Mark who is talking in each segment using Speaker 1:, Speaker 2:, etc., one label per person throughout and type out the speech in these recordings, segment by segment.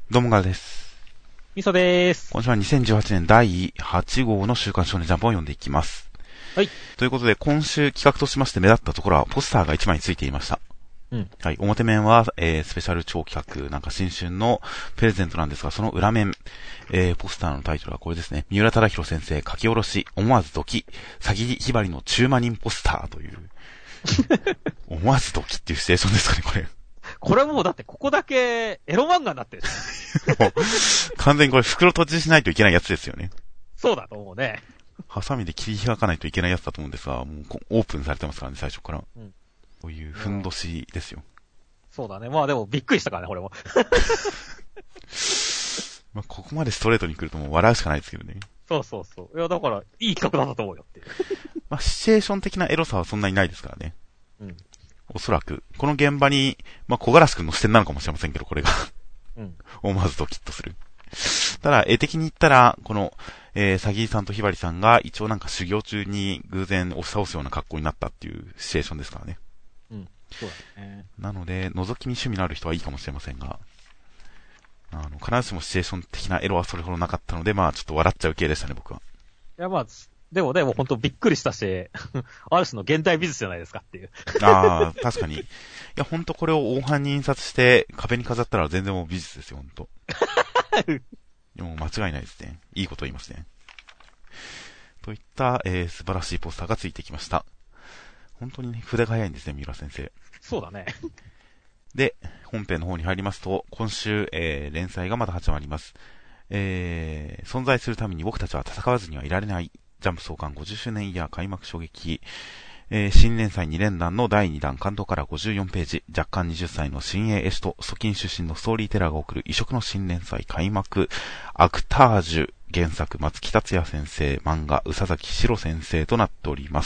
Speaker 1: どうもがです。
Speaker 2: みそでーす。
Speaker 1: 今週は2018年第8号の週刊少年ジャンプを読んでいきます。
Speaker 2: はい。
Speaker 1: ということで、今週企画としまして目立ったところはポスターが1枚ついていました。
Speaker 2: うん。
Speaker 1: はい。表面は、スペシャル超企画、なんか新春のプレゼントなんですが、その裏面、ポスターのタイトルはこれですね。三浦忠宏先生書き下ろし、思わずドキ、詐欺ひばりの中馬人ポスターという。思わずドキっていうシチュエーションですかね、これ。
Speaker 2: これもうだってここだけエロ漫画になってる。
Speaker 1: もう完全にこれ袋閉じしないといけないやつですよね。
Speaker 2: そうだと思うね。
Speaker 1: ハサミで切り開かないといけないやつだと思うんですが、もうオープンされてますからね、最初から。
Speaker 2: うん。
Speaker 1: こういうふんどしですよ。
Speaker 2: そうだね。まあでもびっくりしたからね、これも。
Speaker 1: まあ、ここまでストレートに来るともう笑うしかないですけどね。
Speaker 2: そうそうそう。いや、だから、いい企画だったと思うよっていう。
Speaker 1: まあ、シチュエーション的なエロさはそんなにないですからね。
Speaker 2: うん。
Speaker 1: おそらく、この現場に、まあ、小柄しくんの視点なのかもしれませんけど、これが。
Speaker 2: うん。
Speaker 1: 思わずドキッとする。ただ、絵的に言ったら、この、サギーさんとヒバリさんが一応なんか修行中に偶然押し倒すような格好になったっていうシチュエーションですからね。
Speaker 2: うん。そうだね。
Speaker 1: なので、覗き見趣味のある人はいいかもしれませんが、必ずしもシチュエーション的なエロはそれほどなかったので、まあちょっと笑っちゃう系でしたね、僕は。
Speaker 2: いや、まあ、でもね、もうほんとびっくりしたし、ある種の現代美術じゃないですかっていう。
Speaker 1: ああ、確かに。いや、ほんとこれを大版に印刷して壁に飾ったら全然もう美術ですよ、ほんと。でも間違いないですね。いいこと言いますね。といった、素晴らしいポスターがついてきました。本当にね、筆が早いんですね、三浦先生。
Speaker 2: そうだね。
Speaker 1: で、本編の方に入りますと、今週、連載がまだ始まります。存在するために僕たちは戦わずにはいられない。ジャンプ創刊50周年イヤー開幕衝撃。新連載2連弾の第2弾関東から54ページ、若干20歳の新鋭絵師と蘇金出身のストーリーテラーが送る異色の新連載開幕、アクタージュ原作松木達也先生、漫画宇佐崎史郎先生となっております。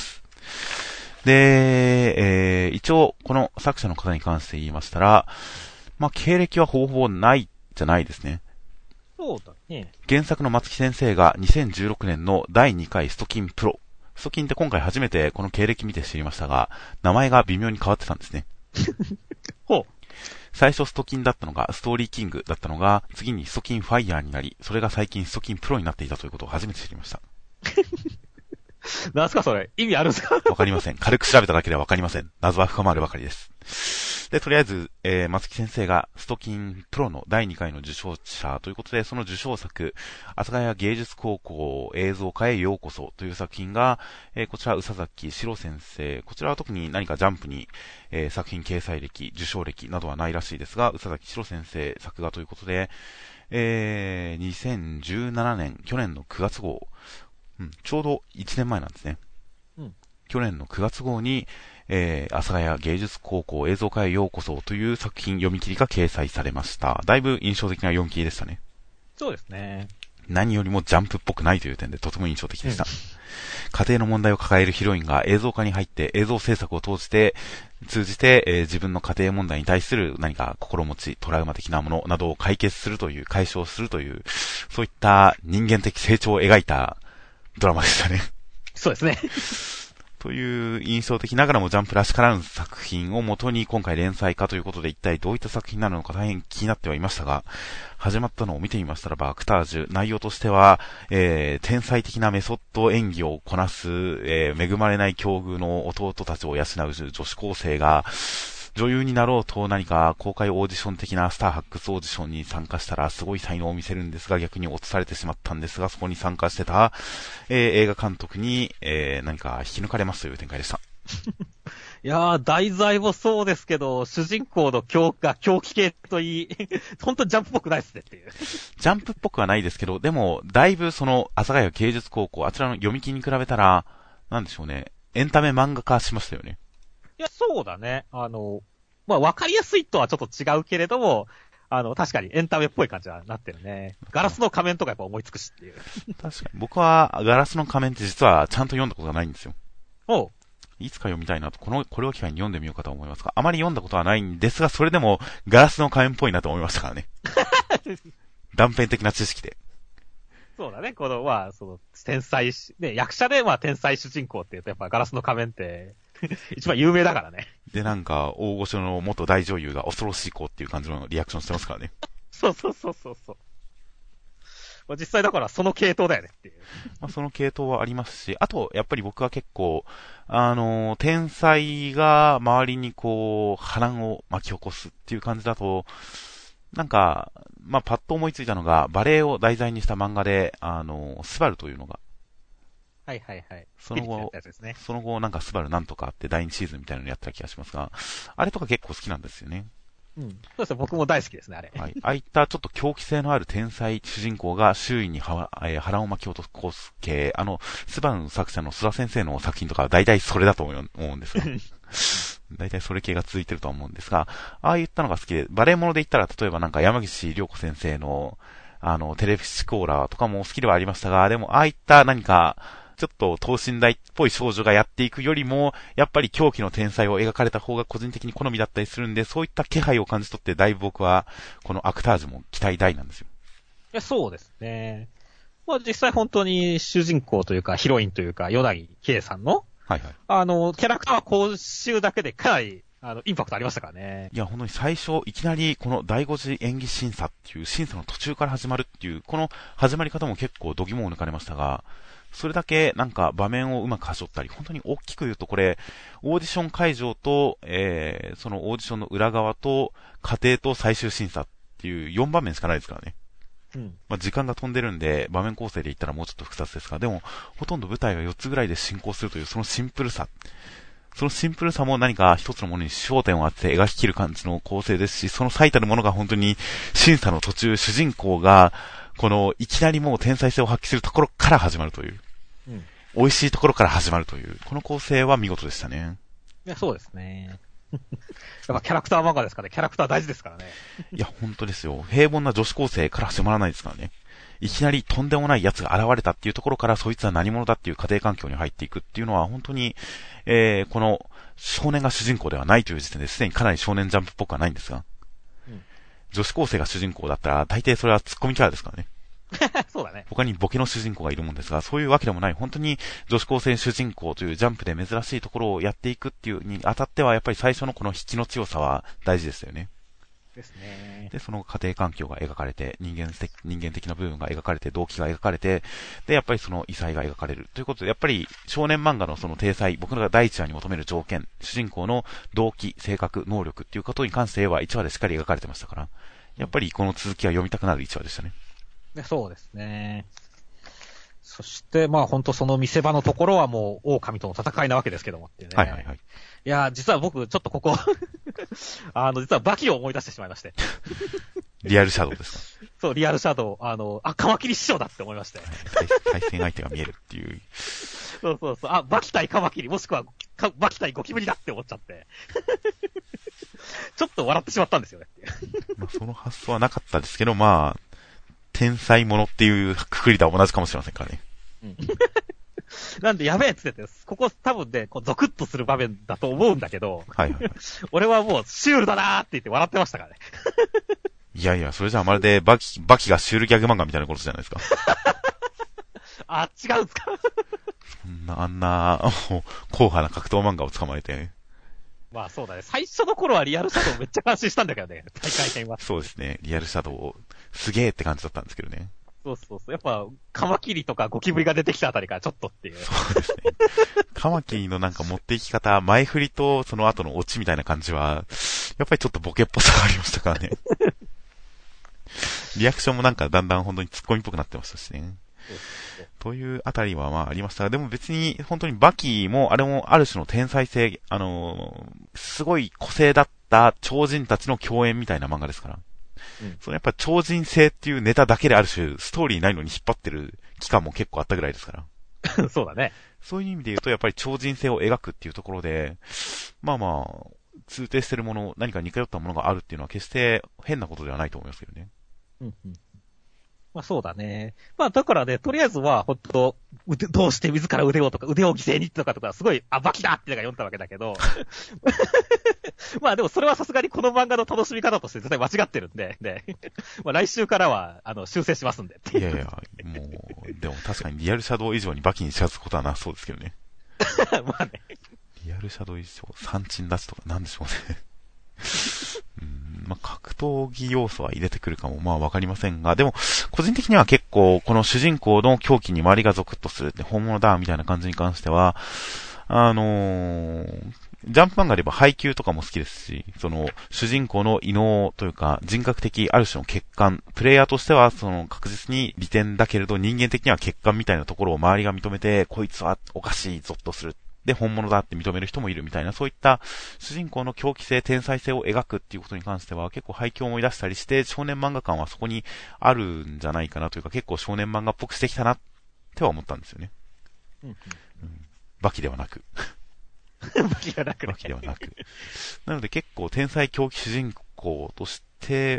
Speaker 1: で、一応この作者の方に関して言いましたら、まあ、経歴はほぼほぼないじゃないですね。
Speaker 2: そうだね。
Speaker 1: 原作の松木先生が2016年の第2回ストキンプロ。ストキンって今回初めてこの経歴見て知りましたが、名前が微妙に変わってたんですね。
Speaker 2: ほう。
Speaker 1: 最初ストキンだったのが、ストーリーキングだったのが、次にストキンファイヤーになり、それが最近ストキンプロになっていたということを初めて知りました。
Speaker 2: なんすかそれ意味あるんすか？
Speaker 1: わかりません。軽く調べただけではわかりません。謎は深まるばかりです。で、とりあえず、松木先生がストキンプロの第2回の受賞者ということで、その受賞作、阿佐ヶ谷芸術高校映像科へようこそという作品が、こちら宇佐崎史郎先生、こちらは特に何かジャンプに、作品掲載歴、受賞歴などはないらしいですが、宇佐崎史郎先生作画ということで、2017年、去年の9月号、ちょうど1年前なんですね。去年の9月号に、阿佐ヶ谷芸術高校映像科へようこそという作品読み切りが掲載されました。だいぶ印象的な読み切りでしたね。
Speaker 2: そうですね。
Speaker 1: 何よりもジャンプっぽくないという点でとても印象的でした。家庭の問題を抱えるヒロインが映像化に入って映像制作を通じて、自分の家庭問題に対する何か心持ち、トラウマ的なものなどを解決するという、解消するという、そういった人間的成長を描いたドラマでしたね。
Speaker 2: そうですね。
Speaker 1: という印象的ながらもジャンプらしからぬ作品を元に今回連載化ということで一体どういった作品なのか大変気になってはいましたが、始まったのを見てみましたらば、アクタージュ、内容としては、天才的なメソッド演技をこなす、恵まれない境遇の弟たちを養う女子高生が、女優になろうと何か公開オーディション的なスター発掘オーディションに参加したらすごい才能を見せるんですが逆に落とされてしまったんですがそこに参加してた、映画監督に、何か引き抜かれますという展開でした。
Speaker 2: いやー、題材もそうですけど、主人公の狂気系といい、ほんとジャンプっぽくないっすねっていう。
Speaker 1: ジャンプっぽくはないですけど、でも、だいぶその、阿佐ヶ谷芸術高校、あちらの読み切りに比べたら、なんでしょうね、エンタメ漫画化しましたよね。
Speaker 2: いや、そうだね。まあ、わかりやすいとはちょっと違うけれども、確かにエンタメっぽい感じはなってるね。ガラスの仮面とかやっぱ思いつくしっていう。
Speaker 1: 確かに。僕は、ガラスの仮面って実はちゃんと読んだことがないんですよ。
Speaker 2: おう。
Speaker 1: いつか読みたいなと、これを機会に読んでみようかと思いますが、あまり読んだことはないんですが、それでも、ガラスの仮面っぽいなと思いましたからね。断片的な知識で。
Speaker 2: そうだね。天才、ね、役者で天才主人公って言うとやっぱガラスの仮面って、一番有名だからね。
Speaker 1: で、なんか、大御所の元大女優が恐ろしい子っていう感じのリアクションしてますからね。
Speaker 2: そうそうそうそうそう。まあ、実際だからその系統だよねっていう。
Speaker 1: まあ、その系統はありますし、あと、やっぱり僕は結構、天才が周りにこう、波乱を巻き起こすっていう感じだと、なんか、まあ、パッと思いついたのが、バレエを題材にした漫画で、スバルというのが、
Speaker 2: はいはいはい。
Speaker 1: その後、
Speaker 2: ね、
Speaker 1: その後なんかスバルなんとかって第2シーズンみたいなのやった気がしますが、あれとか結構好きなんですよね。
Speaker 2: うん。そうですね、僕も大好きですね、あれ。
Speaker 1: はい。ああいったちょっと狂気性のある天才主人公が周囲に波乱を巻き起こす系、スバルの作者の須田先生の作品とかは大体それだと思うんですが、大体それ系が続いてるとは思うんですが、ああいったのが好きで、バレエもので言ったら例えばなんか山岸涼子先生のテレビシコーラとかも好きではありましたが、でもああいった何か、ちょっと等身大っぽい少女がやっていくよりも、やっぱり狂気の天才を描かれた方が個人的に好みだったりするんで、そういった気配を感じ取って、だいぶ僕は、このアクタージュも期待大なんですよ。
Speaker 2: いや、そうですね。まあ実際本当に主人公というか、ヒロインというか、与那木圭さんの、
Speaker 1: はいはい。
Speaker 2: キャラクターは講習だけでかなり、インパクトありましたからね。
Speaker 1: いや、本当に最初、いきなり、この第5次演技審査っていう審査の途中から始まるっていう、この始まり方も結構度肝を抜かれましたが、それだけなんか場面をうまく端折ったり、本当に大きく言うとこれ、オーディション会場と、そのオーディションの裏側と、家庭と最終審査っていう4場面しかないですからね。
Speaker 2: うん。
Speaker 1: まあ、時間が飛んでるんで、場面構成で言ったらもうちょっと複雑ですが、でも、ほとんど舞台は4つぐらいで進行するという、そのシンプルさ。そのシンプルさも何か一つのものに焦点を当てて描き切る感じの構成ですし、その最たるものが本当に審査の途中、主人公が、この、いきなりもう天才性を発揮するところから始まるという。
Speaker 2: うん。
Speaker 1: 美味しいところから始まるという、この構成は見事でしたね。
Speaker 2: いや、そうですね。やっぱキャラクター漫画ですからね。キャラクター大事ですからね。
Speaker 1: いや、本当ですよ。平凡な女子高生から始まらないですからね。いきなりとんでもない奴が現れたっていうところから、そいつは何者だっていう家庭環境に入っていくっていうのは、本当に、この少年が主人公ではないという時点ですでにかなり少年ジャンプっぽくはないんですが、うん、女子高生が主人公だったら、大抵それはツッコミキャラですからね。
Speaker 2: そうだね。
Speaker 1: 他にボケの主人公がいるもんですが、そういうわけでもない、本当に女子高生主人公というジャンプで珍しいところをやっていくっていうにあたっては、やっぱり最初のこの引きの強さは大事ですよね。
Speaker 2: ですね。
Speaker 1: で、その家庭環境が描かれて、人間的な部分が描かれて、動機が描かれて、で、やっぱりその異彩が描かれる。ということで、やっぱり少年漫画のその体裁、僕らが第1話に求める条件、主人公の動機、性格、能力っていうことに関しては1話でしっかり描かれてましたから、やっぱりこの続きは読みたくなる1話でしたね。
Speaker 2: そうですね。そして、まあ本当その見せ場のところはもう狼との戦いなわけですけどもっていうね。
Speaker 1: はいはいはい。
Speaker 2: いや、実は僕、ちょっとここ実はバキを思い出してしまいまして。
Speaker 1: リアルシャドウですか？
Speaker 2: そう、リアルシャドウ。カマキリ師匠だって思いまして。
Speaker 1: 対戦相手が見えるっていう。
Speaker 2: そうそうそう。バキ対カマキリ、もしくはバキ対ゴキブリだって思っちゃって。ちょっと笑ってしまったんですよね。
Speaker 1: まあその発想はなかったですけど、まあ、天才者っていうくくりとは同じかもしれませんからね。うん。
Speaker 2: なんでやべえっつってて、ここ多分ね、こうゾクッとする場面だと思うんだけど、
Speaker 1: はいはいはい。
Speaker 2: 俺はもうシュールだなーって言って笑ってましたからね。
Speaker 1: いやいや、それじゃあまるでバキがシュールギャグ漫画みたいなことじゃないですか。
Speaker 2: あ、違うんすか？
Speaker 1: そんな、あんな、もう、硬派な格闘漫画を捕まえて、
Speaker 2: まあそうだね。最初の頃はリアルシャドウめっちゃ感心したんだけどね、大会編は。
Speaker 1: そうですね。リアルシャドウ、すげーって感じだったんですけどね。
Speaker 2: そうそうそう。やっぱ、カマキリとかゴキブリが出てきたあたりからちょっとっていう。
Speaker 1: そうですね。カマキリのなんか持っていき方、前振りとその後のオチみたいな感じは、やっぱりちょっとボケっぽさがありましたからね。リアクションもなんかだんだん本当にツッコミっぽくなってましたしね。というあたりはまあありましたが、でも別に本当にバキもあれもある種の天才性、すごい個性だった超人たちの共演みたいな漫画ですから。うん、そのやっぱ超人性っていうネタだけである種ストーリーないのに引っ張ってる期間も結構あったぐらいですから。
Speaker 2: そうだね。
Speaker 1: そういう意味で言うとやっぱり超人性を描くっていうところで、まあまあ、通底してるもの、何か似通ったものがあるっていうのは決して変なことではないと思いますけどね。
Speaker 2: うんうん。まあそうだね。まあだからね、とりあえずは、ほんと、どうして自ら腕をとか、腕を犠牲にとかすごい、バキだってのが読んだわけだけど。まあでもそれはさすがにこの漫画の楽しみ方として絶対間違ってるんで、まあ来週からは、修正しますんで。
Speaker 1: いやいや、もう、でも確かにリアルシャドウ以上にバキに近づくことはなそうですけどね。
Speaker 2: まあね。
Speaker 1: リアルシャドウ以上、サンチン出すとかなんでしょうね。 まあ、格闘技要素は入れてくるかも、まあわかりませんが、でも、個人的には結構、この主人公の狂気に周りがゾクッとするって、本物だ、みたいな感じに関しては、ジャンプ漫画で言えば配給とかも好きですし、その、主人公の異能というか、人格的ある種の欠陥、プレイヤーとしては、その、確実に利点だけれど、人間的には欠陥みたいなところを周りが認めて、こいつはおかしい、ゾッとする。で、本物だって認める人もいるみたいな、そういった主人公の狂気性、天才性を描くっていうことに関しては結構背景を思い出したりして、少年漫画感はそこにあるんじゃないかなというか、結構少年漫画っぽくしてきたなっては思ったんですよね。バキではなく。
Speaker 2: バキではなくね。
Speaker 1: バキではなく。なので結構天才狂気主人公として、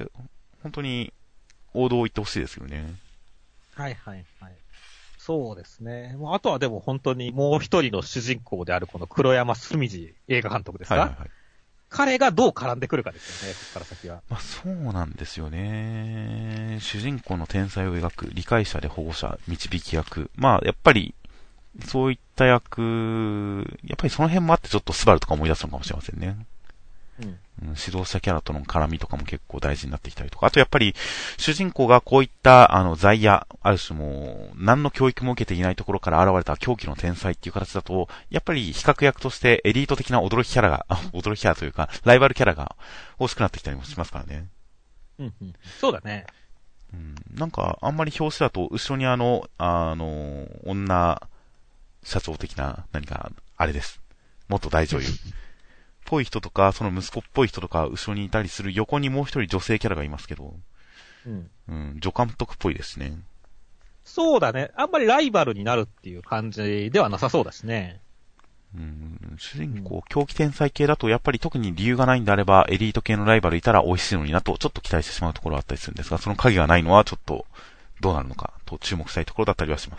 Speaker 1: 本当に王道を言ってほしいですよね。
Speaker 2: はいはいはい。そうですね。あとはでも本当にもう一人の主人公であるこの黒山澄次映画監督ですか、はいはいはい、彼がどう絡んでくるかですよね、ここから先は。
Speaker 1: まあそうなんですよね。主人公の天才を描く理解者で保護者、導き役。まあやっぱり、そういった役、やっぱりその辺もあってちょっとスバルとか思い出すのかもしれませんね。指導者キャラとの絡みとかも結構大事になってきたりとか、あとやっぱり主人公がこういった在野、ある種もう何の教育も受けていないところから現れた狂気の天才っていう形だと、やっぱり比較役としてエリート的な驚きキャラというか、ライバルキャラが欲しくなってきたりもしますからね。
Speaker 2: そうだね。
Speaker 1: なんかあんまり表紙だと後ろに女社長的な何かあれです。元大女優。ぽい人とか、その息子っぽい人とか後ろにいたりする横にもう一人女性キャラがいますけど、助監督っぽいですね。
Speaker 2: そうだね。あんまりライバルになるっていう感じではなさそうだしね。
Speaker 1: 主人公、狂気天才系だとやっぱり特に理由がないんであれば、エリート系のライバルいたら美味しいのになと、ちょっと期待してしまうところはあったりするんですが、その影がないのはちょっとどうなるのかと注目したいところだったりはします。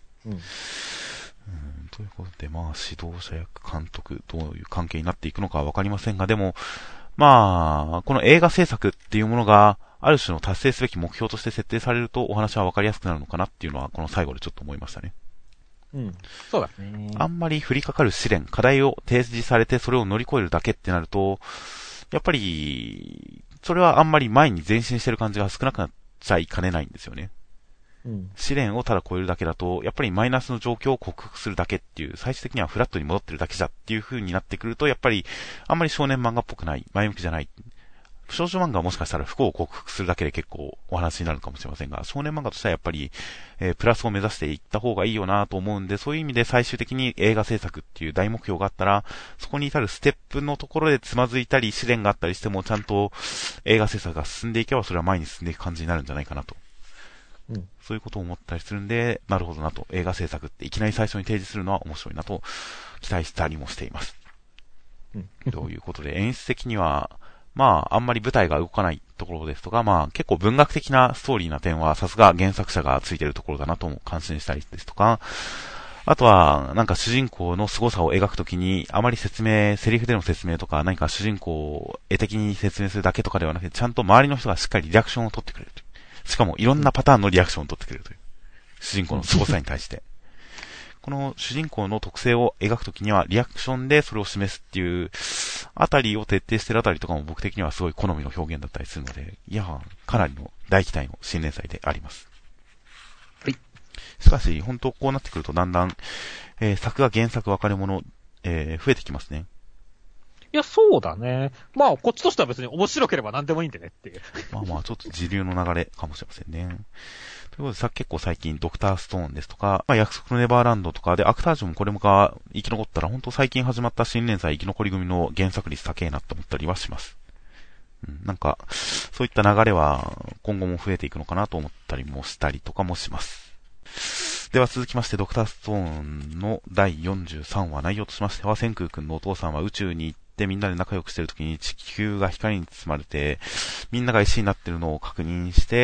Speaker 1: ということで、まあ、指導者役、監督、どういう関係になっていくのかはわかりませんが、でも、まあ、この映画制作っていうものが、ある種の達成すべき目標として設定されると、お話はわかりやすくなるのかなっていうのは、この最後でちょっと思いましたね。
Speaker 2: そうだね。
Speaker 1: あんまり降りかかる試練、課題を提示されて、それを乗り越えるだけってなると、やっぱり、それはあんまり前に前進してる感じが少なくなっちゃいかねないんですよね。試練をただ超えるだけだと、やっぱりマイナスの状況を克服するだけっていう、最終的にはフラットに戻ってるだけじゃっていう風になってくると、やっぱり、あんまり少年漫画っぽくない、前向きじゃない。少女漫画はもしかしたら不幸を克服するだけで結構お話になるかもしれませんが、少年漫画としてはやっぱり、プラスを目指していった方がいいよなと思うんで、そういう意味で最終的に映画制作っていう大目標があったら、そこに至るステップのところでつまずいたり、試練があったりしても、ちゃんと映画制作が進んでいけば、それは前に進んでいく感じになるんじゃないかなと。そういうことを思ったりするんで、なるほどなと、映画制作っていきなり最初に提示するのは面白いなと期待したりもしています。ということで、演出的には、まあ、あんまり舞台が動かないところですとか、まあ、結構文学的なストーリーな点は、さすが原作者がついているところだなとも感心したりですとか、あとは、なんか主人公の凄さを描くときに、あまりセリフでの説明とか、何か主人公を絵的に説明するだけとかではなくて、ちゃんと周りの人がしっかりリアクションを取ってくれるという。しかもいろんなパターンのリアクションを取ってくれるという。主人公の凄さに対して。この主人公の特性を描くときにはリアクションでそれを示すっていうあたりを徹底してるあたりとかも僕的にはすごい好みの表現だったりするので、いや、かなりの大期待の新連載であります。
Speaker 2: はい。
Speaker 1: しかし、本当こうなってくるとだんだん、作画原作分かれ物、増えてきますね。
Speaker 2: いや、そうだね。まあ、こっちとしては別に面白ければ何でもいいんでねっていう。
Speaker 1: まあまあ、ちょっと時流の流れかもしれませんね。ということで結構最近ドクターストーンですとか、まあ、約束のネバーランドとかで、アクタージュもこれもが生き残ったら、本当最近始まった新連載生き残り組の原作率高えなと思ったりはします。なんか、そういった流れは今後も増えていくのかなと思ったりもしたりとかもします。では続きまして、ドクターストーンの第43話内容としましては、千空くんのお父さんは宇宙に行ってみんなで仲良くしてるときに地球が光に包まれて、みんなが石になってるのを確認して、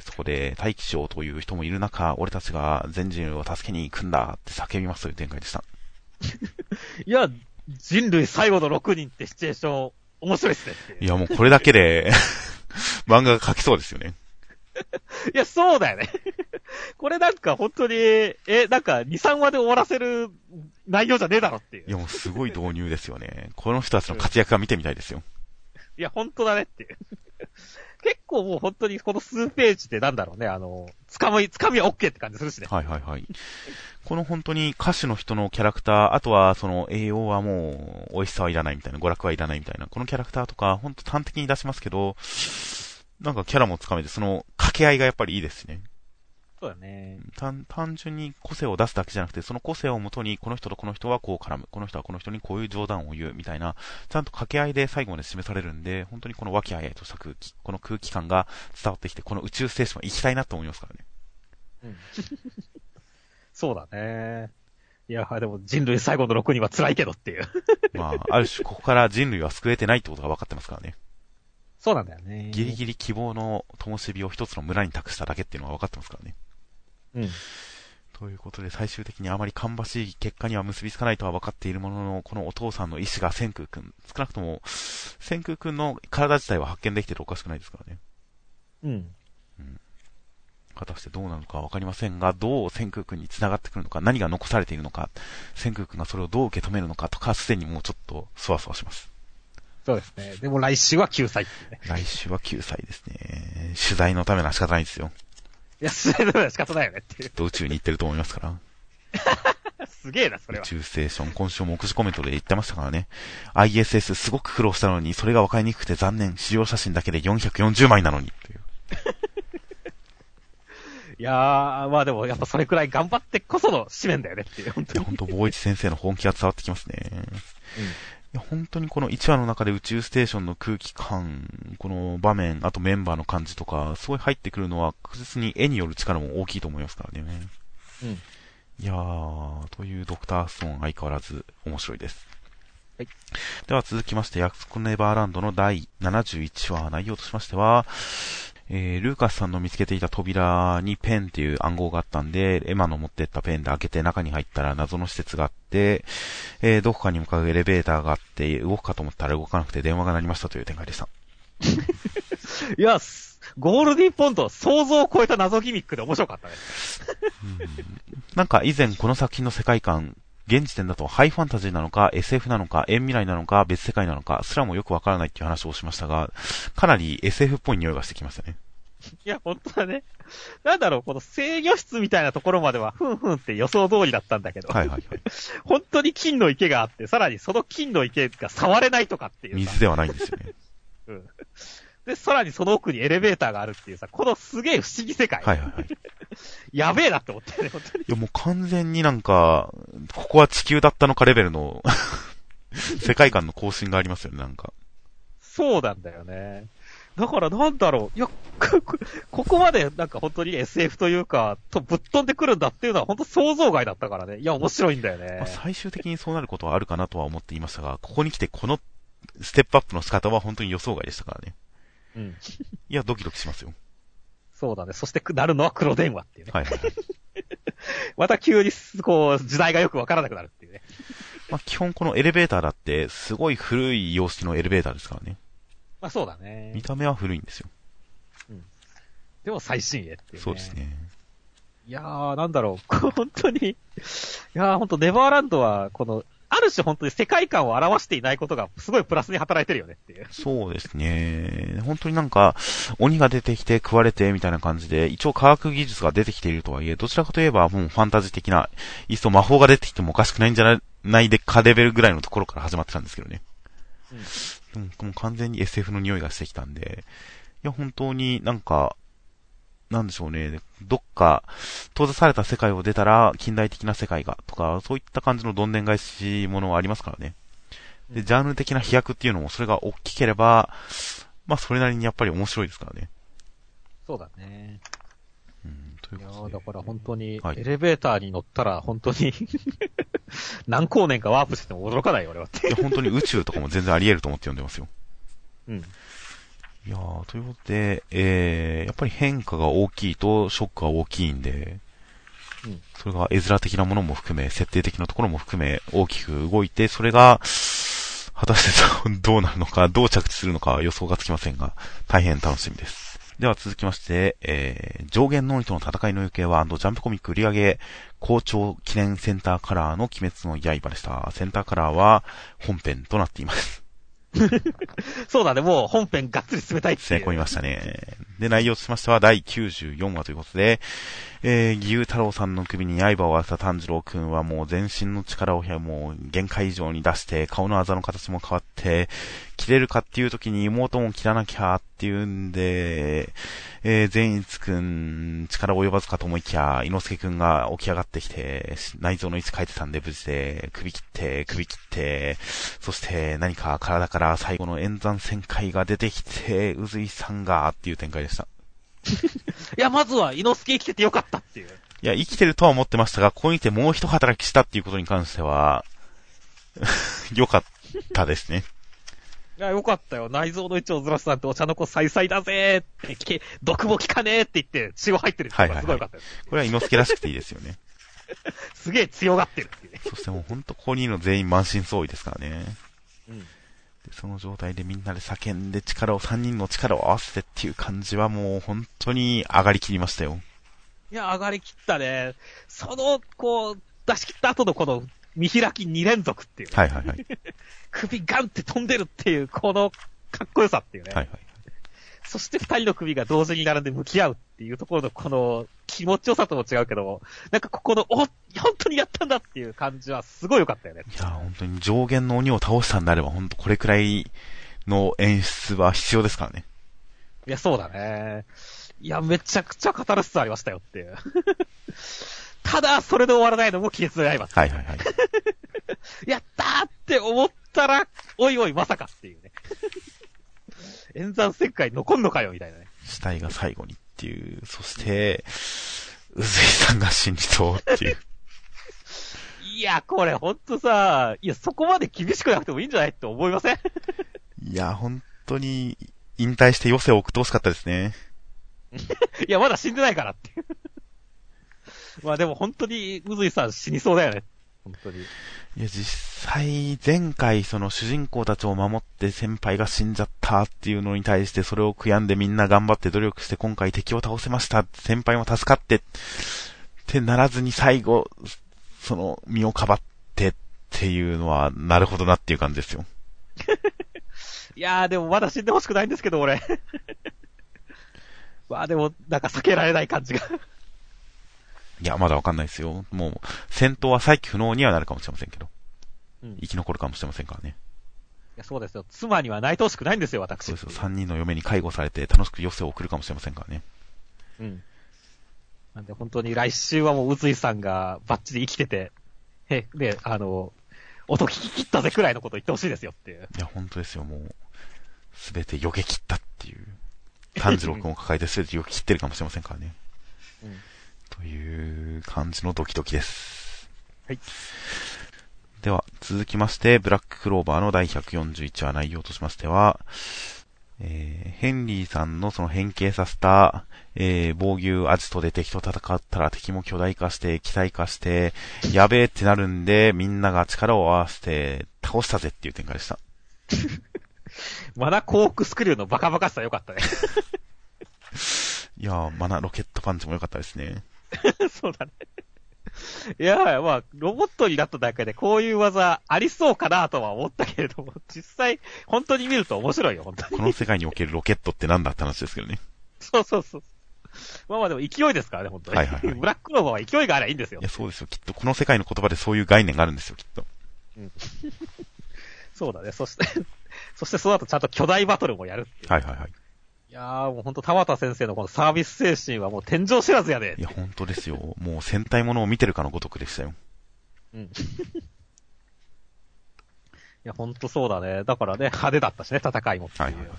Speaker 1: そこで大気象という人もいる中、俺たちが全人類を助けに行くんだって叫びますという展開でした。
Speaker 2: いや、人類最後の6人ってシチュエーション、面白いですね。
Speaker 1: いやもうこれだけで、漫画が描きそうですよね。
Speaker 2: いや、そうだよね。これなんか本当に、なんか2、3話で終わらせる内容じゃねえだろっていう。
Speaker 1: いやもうすごい導入ですよね。この人たちの活躍が見てみたいですよ。
Speaker 2: いや、本当だねっていう。結構もう本当にこの数ページでなんだろうね、つかみは OK って感じするしね。
Speaker 1: はいはいはい。この本当に歌手の人のキャラクター、あとはその栄養はもう美味しさはいらないみたいな、娯楽はいらないみたいな、このキャラクターとか本当端的に出しますけど、なんかキャラもつかめて、その掛け合いがやっぱりいいですね。
Speaker 2: そうだね。
Speaker 1: 単純に個性を出すだけじゃなくて、その個性をもとに、この人とこの人はこう絡む、この人はこの人にこういう冗談を言う、みたいな、ちゃんと掛け合いで最後まで示されるんで、本当にこの和気あいあいとした空気、この空気感が伝わってきて、この宇宙ステーション行きたいなと思いますからね。
Speaker 2: うん。そうだね。いや、でも人類最後の6人は辛いけどっていう。
Speaker 1: まあ、ある種ここから人類は救えてないってことが分かってますからね。
Speaker 2: そうなんだよね。
Speaker 1: ギリギリ希望の灯火を一つの村に託しただけっていうのが分かってますからね。
Speaker 2: うん。
Speaker 1: ということで最終的にあまり芳しい結果には結びつかないとは分かっているものの、このお父さんの意志が千空くん、少なくとも千空くんの体自体は発見できてておかしくないですからね。
Speaker 2: うん。
Speaker 1: 果たしてどうなのか分かりませんが、どう千空くんに繋がってくるのか、何が残されているのか、千空くんがそれをどう受け止めるのかとか、すでにもうちょっとそわそわします。
Speaker 2: そうですね。でも来週は9歳、ね。
Speaker 1: 来週は9歳ですね。取材のためな仕方ないですよ。
Speaker 2: いや、取材のためな仕方ないよねっていう。
Speaker 1: 宇宙に行ってると思いますから。
Speaker 2: すげえな、それは。
Speaker 1: 宇宙ステーション、今週目次コメントで言ってましたからね。ISS すごく苦労したのに、それが分かりにくくて残念。資料写真だけで440枚なのに。という
Speaker 2: いやー、まあでもやっぱそれくらい頑張ってこその紙面だよねっていう。本当に。
Speaker 1: 本当、坊一先生の本気が伝わってきますね。いや本当にこの1話の中で宇宙ステーションの空気感、この場面、あとメンバーの感じとか、すごい入ってくるのは確実に絵による力も大きいと思いますからね。
Speaker 2: うん。
Speaker 1: いやー、というドクターストーン相変わらず面白いです。
Speaker 2: はい。
Speaker 1: では続きまして、約束のネバーランドの第71話、内容としましては、ルーカスさんの見つけていた扉にペンっていう暗号があったんで、エマの持ってったペンで開けて中に入ったら謎の施設があって、どこかに向かうエレベーターがあって動くかと思ったら動かなくて電話が鳴りましたという展開でした。
Speaker 2: いや、ゴールディーポンド想像を超えた謎ギミックで面白かったね。
Speaker 1: なんか以前この作品の世界観、現時点だとハイファンタジーなのか SF なのか遠未来なのか別世界なのかすらもよくわからないっていう話をしましたが、かなり SF っぽい匂いがしてきましたね。
Speaker 2: いや、本当だね。なんだろう、この制御室みたいなところまでは、ふんふんって予想通りだったんだけど。
Speaker 1: はいはいはい。
Speaker 2: 本当に金の池があって、さらにその金の池が触れないとかっていう。
Speaker 1: 水ではないんですよね。
Speaker 2: うん。で、さらにその奥にエレベーターがあるっていうさ、このすげえ不思議世界。
Speaker 1: はいはいはい。
Speaker 2: やべえなって思ってね、本当に。
Speaker 1: いやもう完全になんか、ここは地球だったのかレベルの世界観の更新がありますよね、なんか。
Speaker 2: そうなんだよね。だからなんだろう。いや、ここまでなんか本当に SF というか、ぶっ飛んでくるんだっていうのは本当想像外だったからね。いや、面白いんだよね。
Speaker 1: まあ、最終的にそうなることはあるかなとは思っていましたが、ここに来てこのステップアップの仕方は本当に予想外でしたからね。
Speaker 2: うん。
Speaker 1: いや、ドキドキしますよ。
Speaker 2: そうだね。そしてなるのは黒電話っていうね。
Speaker 1: はいはいはい。
Speaker 2: また急に、こう、時代がよくわからなくなるっていうね。
Speaker 1: まあ、基本このエレベーターだって、すごい古い様式のエレベーターですからね。
Speaker 2: まあそうだね。
Speaker 1: 見た目は古いんですよ。
Speaker 2: うん。でも最新鋭っていうね。
Speaker 1: そうですね。
Speaker 2: いやー、なんだろう。本当に。いやー、本当ネバーランドは、この、ある種本当に世界観を表していないことが、すごいプラスに働いてるよねっていう。
Speaker 1: そうですね。本当になんか、鬼が出てきて食われてみたいな感じで、一応科学技術が出てきているとはいえ、どちらかといえばもうファンタジー的な、いっそ魔法が出てきてもおかしくないんじゃないでかレベルぐらいのところから始まってたんですけどね。うん。もう完全に SF の匂いがしてきたんで、いや本当になんか、なんでしょうね。どっか、閉ざされた世界を出たら、近代的な世界が、とか、そういった感じのどんでん返しものはありますからね。で、ジャンル的な飛躍っていうのも、それが大きければ、まあ、それなりにやっぱり面白いですからね。
Speaker 2: そうだね。
Speaker 1: ということで。
Speaker 2: いやだから本当に、
Speaker 1: はい、
Speaker 2: エレベーターに乗ったら、本当に何光年かワープしても驚かないよ、俺はって。
Speaker 1: いや、本当に宇宙とかも全然あり得ると思って読んでますよ。
Speaker 2: うん。
Speaker 1: いやー、ということで、やっぱり変化が大きいとショックが大きいんで、
Speaker 2: うん、
Speaker 1: それが絵面的なものも含め、設定的なところも含め、大きく動いて、それが、果たしてどうなるのか、どう着地するのか予想がつきませんが、大変楽しみです。では続きまして、上限の鬼との戦いの行方は、ジャンプコミック売上好調記念センターカラーの鬼滅の刃でした。センターカラーは本編となっています。
Speaker 2: そうだね、もう本編がっつり進めたいっていう。
Speaker 1: 攻め込みましたね。で、内容としましては第94話ということで、義勇太郎さんの首に刃を合わせた炭治郎くんはもう全身の力をもう限界以上に出して、顔のあざの形も変わって、切れるかっていう時に妹も切らなきゃっていうんで、善逸くん力及ばずかと思いきや、伊之助くんが起き上がってきて、内臓の位置変えてたんで無事で、首切って、そして何か体から最後の演算旋回が出てきて、宇髄さんがっていう展開でした。
Speaker 2: いや、まずは伊之助生きててよかったっていう。
Speaker 1: いや、生きてるとは思ってましたが、ここにてもう一働きしたっていうことに関しては、よかったですね。
Speaker 2: いや、よかったよ。内臓の位置をずらすなんてお茶の子再々だぜーって、毒も効かねーって言って血を入ってるっていうのがすごいよかったです。
Speaker 1: これは伊之助らしくていいですよね。
Speaker 2: すげえ強がってるっていうね。
Speaker 1: そしてもうほんとここにいるの全員満身創痍ですからね。
Speaker 2: うん。
Speaker 1: でその状態でみんなで叫んで3人の力を合わせてっていう感じはもう本当に上がりきりましたよ。
Speaker 2: いや、上がりきったね。その、こう、出し切った後のこの見開き2連続っていう、ね。
Speaker 1: はいはいはい。
Speaker 2: 首ガンって飛んでるっていう、このかっこよさっていうね。
Speaker 1: はいはい。
Speaker 2: そして2人の首が同時に並んで向き合うっていうところのこの気持ちよさとも違うけども、なんかここの、本当にやったんだっていう感じはすごい良かったよね。
Speaker 1: いや、本当に上限の鬼を倒したんであれば、本当これくらいの演出は必要ですからね。
Speaker 2: いや、そうだね。いや、めちゃくちゃ語る必要ありましたよっていう。ただ、それで終わらないのも鬼滅の刃。
Speaker 1: はいはいはい。
Speaker 2: やったーって思ったら、おいおいまさかっていうね。演算旋回残んのかよみたいなね。
Speaker 1: 死体が最後にっていう、そして、宇髄さんが死にそうっていう。
Speaker 2: いや、これほんとさ、いや、そこまで厳しくなくてもいいんじゃないって思いません？
Speaker 1: いや、本当に、引退して余生を送ってほしかったですね。
Speaker 2: いや、まだ死んでないからっていう。まあでも本当に、宇髄さん死にそうだよね。本当に。
Speaker 1: いや、実際、前回その主人公たちを守って先輩が死んじゃったっていうのに対してそれを悔やんでみんな頑張って努力して今回敵を倒せました。先輩も助かってってならずに最後、その身をかばってっていうのはなるほどなっていう感じですよ。
Speaker 2: いやーでもまだ死んでほしくないんですけど俺。まあでもなんか避けられない感じが。
Speaker 1: いや、まだわかんないですよ。もう、戦闘は再起不能にはなるかもしれませんけど。うん。生き残るかもしれませんからね。
Speaker 2: いや、そうですよ。妻には泣いてほしくないんですよ、私。
Speaker 1: そうですよ。3人の嫁に介護されて楽しく余生を送るかもしれませんからね。
Speaker 2: うん。なんで本当に来週はもう宇髄さんがバッチリ生きてて、で、音聞き切ったぜくらいのこと言ってほしいですよっていう。
Speaker 1: いや、本当ですよ。もう、すべて避け切ったっていう。炭治郎くんを抱えてすべて避け切ってるかもしれませんからね。うん。という感じのドキドキです。
Speaker 2: はい。
Speaker 1: では、続きまして、ブラッククローバーの第141話内容としましては、ヘンリーさんのその変形させた、防御アジトで敵と戦ったら敵も巨大化して、機体化して、やべえってなるんで、みんなが力を合わせて倒したぜっていう展開でした。
Speaker 2: まだコークスクリューのバカバカしさ良かったね。
Speaker 1: いやー、マナロケットパンチも良かったですね。
Speaker 2: そうだね。いや、まあ、ロボットになっただけでこういう技ありそうかなとは思ったけれども、実際、本当に見ると面白いよ、本当に。
Speaker 1: この世界におけるロケットってなんだって話ですけどね。
Speaker 2: そうそうそう。まあまあでも勢いですからね、本当に。はいはいはい。ブラックローバーは勢いがあればいいんですよ。
Speaker 1: いや、そうですよ。きっとこの世界の言葉でそういう概念があるんですよ、きっと。
Speaker 2: うん。そうだね。そしてその後ちゃんと巨大バトルもやるっていう。
Speaker 1: はいはいはい。
Speaker 2: いやーもうほんと田畑先生のこのサービス精神はもう天井知らずやで。
Speaker 1: いや、ほんとですよ。もう戦隊ものを見てるかのごとくでしたよ。
Speaker 2: うん。いや、ほんとそうだね。だからね、派手だったしね、戦いもっていう。はいはいはい。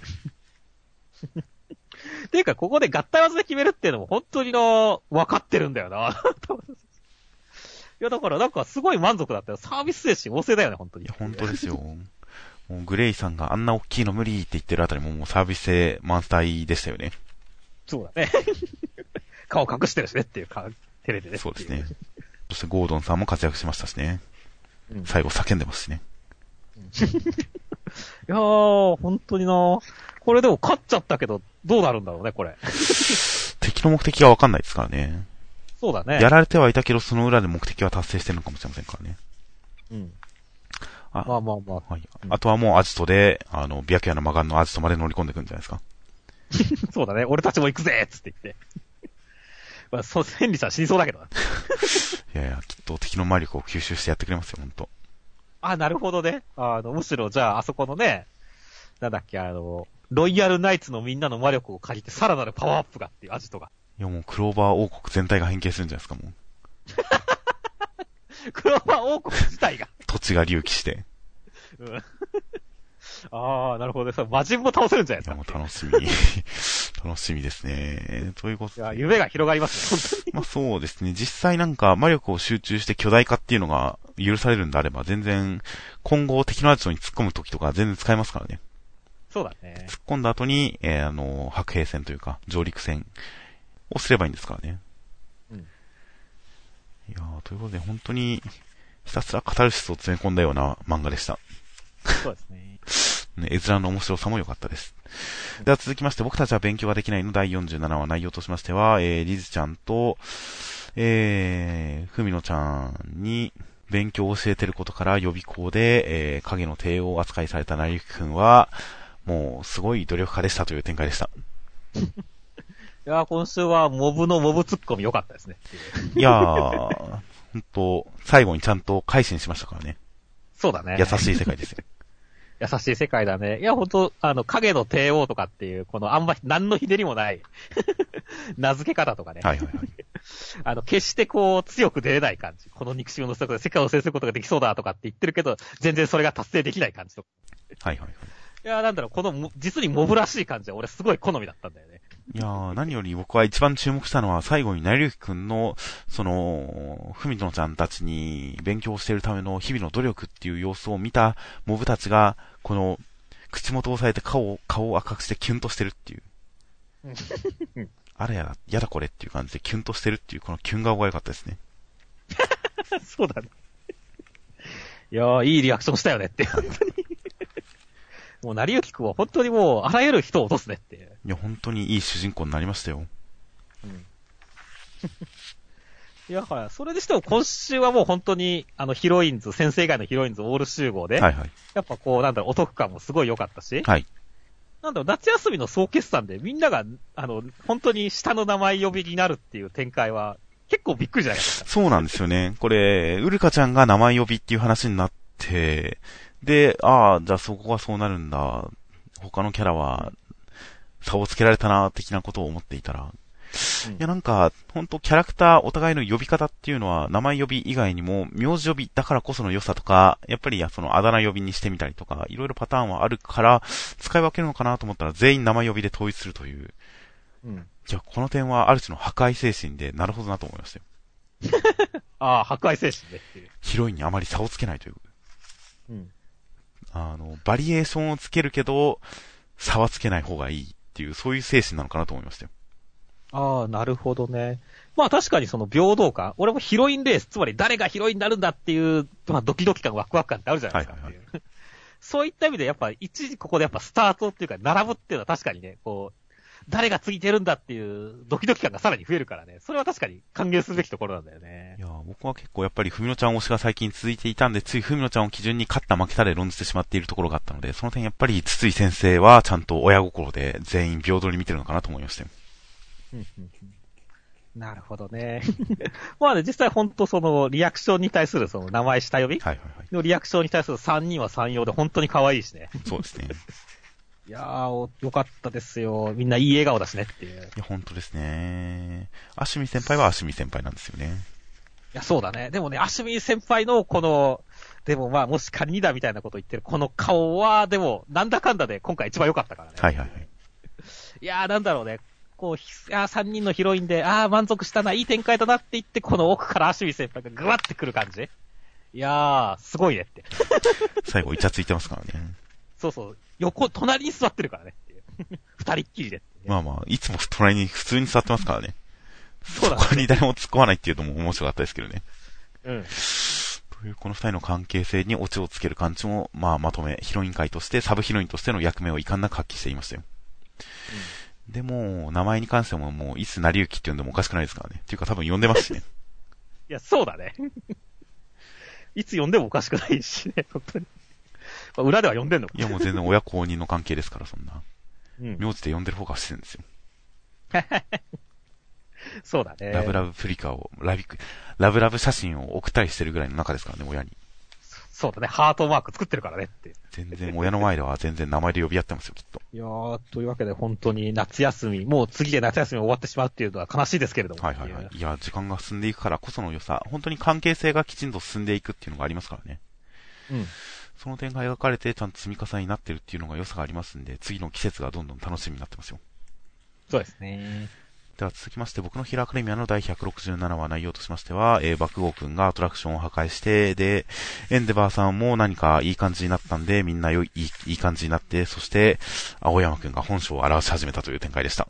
Speaker 2: っていうか、ここで合体技で決めるっていうのも本当に分かってるんだよな。いや、だからなんかすごい満足だったよ。サービス精神旺盛だよね、本当に。
Speaker 1: いや、本当ですよ。もうグレイさんがあんな大きいの無理って言ってるあたりもうサービス性満載でしたよね。
Speaker 2: そうだね。顔隠してるしねっていうか、テレビでね。
Speaker 1: そうですね。そしてゴードンさんも活躍しましたしね。うん、最後叫んでますしね。
Speaker 2: いやー、本当にな。これでも勝っちゃったけど、どうなるんだろうね、これ。
Speaker 1: 敵の目的がわかんないですからね。
Speaker 2: そうだね。
Speaker 1: やられてはいたけど、その裏で目的は達成してるのかもしれませんからね。うん。 あ、
Speaker 2: まあまあまあ。
Speaker 1: はい。あとはもうアジトで、白夜の魔眼のアジトまで乗り込んでいくんじゃないですか。
Speaker 2: そうだね。俺たちも行くぜっつって言って。まあ、そう、ヘンリーさん死にそうだけどな。
Speaker 1: いやいや、きっと敵の魔力を吸収してやってくれますよ、ほんと。
Speaker 2: あ、なるほどね。むしろ、じゃあ、あそこのね、なんだっけ、ロイヤルナイツのみんなの魔力を借りて、さらなるパワーアップがっていうアジトが。
Speaker 1: いやもうクローバー王国全体が変形するんじゃないですか、もう。
Speaker 2: クローバー王国自体が。
Speaker 1: 土地が隆起して。
Speaker 2: うん。ああ、なるほどね。それ魔人も倒せるんじゃないですか。
Speaker 1: いやもう楽しみ。楽しみですね。ということで。
Speaker 2: いや、夢が広がりますね、本当に。
Speaker 1: まあそうですね。実際なんか魔力を集中して巨大化っていうのが許されるんであれば、全然今後敵のアジトに突っ込む時とか全然使えますからね。
Speaker 2: そうだね。
Speaker 1: 突っ込んだ後に、白兵戦というか上陸戦をすればいいんですからね。
Speaker 2: うん。
Speaker 1: いやー、ということで本当にひたすらカタルシスを詰め込んだような漫画でした。
Speaker 2: そうですね。
Speaker 1: ね、絵面の面白さも良かったです。では続きまして、僕たちは勉強ができないの第47話内容としましては、リズちゃんと、ふみのちゃんに勉強を教えてることから予備校で、影の帝王扱いされた成幸くんは、もうすごい努力家でしたという展開でした。
Speaker 2: いやー、今週はモブのモブツッコミ良かったですね。
Speaker 1: いやー、ほんと、最後にちゃんと改心しましたからね。
Speaker 2: そうだね。
Speaker 1: 優しい世界ですよ。
Speaker 2: 優しい世界だね。いや、ほんと、影の帝王とかっていう、このあんまり何のひねりもない名付け方とかね。
Speaker 1: はいはいはい。
Speaker 2: 決してこう、強く出れない感じ。この憎しみの強さで世界を制することができそうだとかって言ってるけど、全然それが達成できない感じとか。
Speaker 1: はいはいはい。
Speaker 2: いや、なんだろう、この、実にモブらしい感じは俺すごい好みだったんだよね。
Speaker 1: いやー、何より僕は一番注目したのは、最後に成幸くんの、ふみのちゃんたちに勉強しているための日々の努力っていう様子を見たモブたちが、この、口元を押さえて顔を赤くしてキュンとしてるっていう。あらやだこれっていう感じでキュンとしてるっていう、このキュン顔が良かったですね。
Speaker 2: そうだね。いやー、いいリアクションしたよねって、本当に。もう、成幸くんは本当にもう、あらゆる人を落とすねって。
Speaker 1: いや、本当にいい主人公になりましたよ。
Speaker 2: うん。いや、はい。それでしても今週はもう本当に、ヒロインズ、先生以外のヒロインズオール集合で、
Speaker 1: はいはい。
Speaker 2: やっぱこう、なんだろう、お得感もすごい良かったし、
Speaker 1: はい。
Speaker 2: なんだろう、夏休みの総決算でみんなが、本当に下の名前呼びになるっていう展開は、結構びっくりじゃないですか。
Speaker 1: そうなんですよね。これ、ウルカちゃんが名前呼びっていう話になって、で、ああ、じゃあそこはそうなるんだ。他のキャラは、差をつけられたな、的なことを思っていたら。いやなんか、ほんとキャラクターお互いの呼び方っていうのは、名前呼び以外にも、名字呼びだからこその良さとか、やっぱりそのあだ名呼びにしてみたりとか、いろいろパターンはあるから、使い分けるのかなと思ったら、全員名前呼びで統一するという。
Speaker 2: うん。
Speaker 1: じゃあこの点はある種の破壊精神で、なるほどなと思いましたよ。
Speaker 2: ああ、破壊精神でっていう。
Speaker 1: ヒロインにあまり差をつけないという。
Speaker 2: うん。
Speaker 1: バリエーションをつけるけど、差はつけない方がいいっていう、そういう精神なのかなと思いましたよ。
Speaker 2: ああ、なるほどね。まあ確かにその平等感。俺もヒロインレース、つまり誰がヒロインになるんだっていう、まあドキドキ感、ワクワク感ってあるじゃないですか。はいはいはい、そういった意味でやっぱ一時ここでやっぱスタートっていうか並ぶっていうのは確かにね、こう、誰が次出るんだっていうドキドキ感がさらに増えるからね。それは確かに歓迎すべきところなんだよね。
Speaker 1: いや僕は結構やっぱりふみのちゃん推しが最近続いていたんで、ついふみのちゃんを基準に勝った負けたで論じてしまっているところがあったので、その点やっぱり筒井先生はちゃんと親心で全員平等に見てるのかなと思いましたよ。
Speaker 2: なるほどね。まあね、実際本当そのリアクションに対するその名前下呼びのリアクションに対する3人は3用で本当に可愛いしね。
Speaker 1: そうですね。
Speaker 2: いやー、よかったですよ。みんないい笑顔だしねっていう。い
Speaker 1: や、本当ですね。アシュミ先輩はアシュミ先輩なんですよね。い
Speaker 2: や、そうだね。でもね、アシュミ先輩のこの、でもまあ、もし仮にだみたいなこと言ってるこの顔は、でも、なんだかんだで今回一番良かったからね。
Speaker 1: はいはいはい。
Speaker 2: いやー、なんだろうね。こう、3人のヒロインで、満足したな、いい展開だなって言って、この奥からアシュミ先輩がグワってくる感じ。いやー、すごいねって。
Speaker 1: 最後、イチャついてますからね。
Speaker 2: そうそう。隣に座ってるからねっていう。二人っきりでって、ね。
Speaker 1: まあまあ、いつも隣に普通に座ってますからね。
Speaker 2: そうだね。
Speaker 1: そこに誰も突っ込まないっていうのも面白かったですけどね。
Speaker 2: うん。
Speaker 1: という、この二人の関係性にオチをつける感じも、まあまとめ、ヒロイン界として、サブヒロインとしての役目を遺憾なく発揮していましたよ。うん、でも、名前に関してももう、いつ成り行きって呼んでもおかしくないですからね。っていうか多分呼んでますしね。
Speaker 2: いや、そうだね。いつ呼んでもおかしくないしね、本当に。 裏では呼んでんのか。
Speaker 1: いやもう全然親公認の関係ですから、そんな。
Speaker 2: うん。
Speaker 1: 名字で呼んでる方がしてるんですよ。
Speaker 2: そうだね。
Speaker 1: ラブラブプリカを、ラブラブ写真を送ったりしてるぐらいの中ですからね、親に。
Speaker 2: そうだね。ハートマーク作ってるからねって。
Speaker 1: 全然、親の前では全然名前で呼び合ってますよ、きっと。
Speaker 2: いやー、というわけで本当に夏休み、もう次で夏休み終わってしまうっていうのは悲しいですけれども。
Speaker 1: はいはいはい。いや、時間が進んでいくからこその良さ、本当に関係性がきちんと進んでいくっていうのがありますからね。
Speaker 2: うん。
Speaker 1: その点が描かれてちゃんと積み重ねになってるっていうのが良さがありますんで、次の季節がどんどん楽しみになってますよ。
Speaker 2: そうですね。
Speaker 1: では続きまして、僕のヒーローアカデミアの第167話内容としましては、爆豪くんがアトラクションを破壊して、で、エンデバーさんも何かいい感じになったんで、みんないい感じになって、そして、青山くんが本性を表し始めたという展開でした。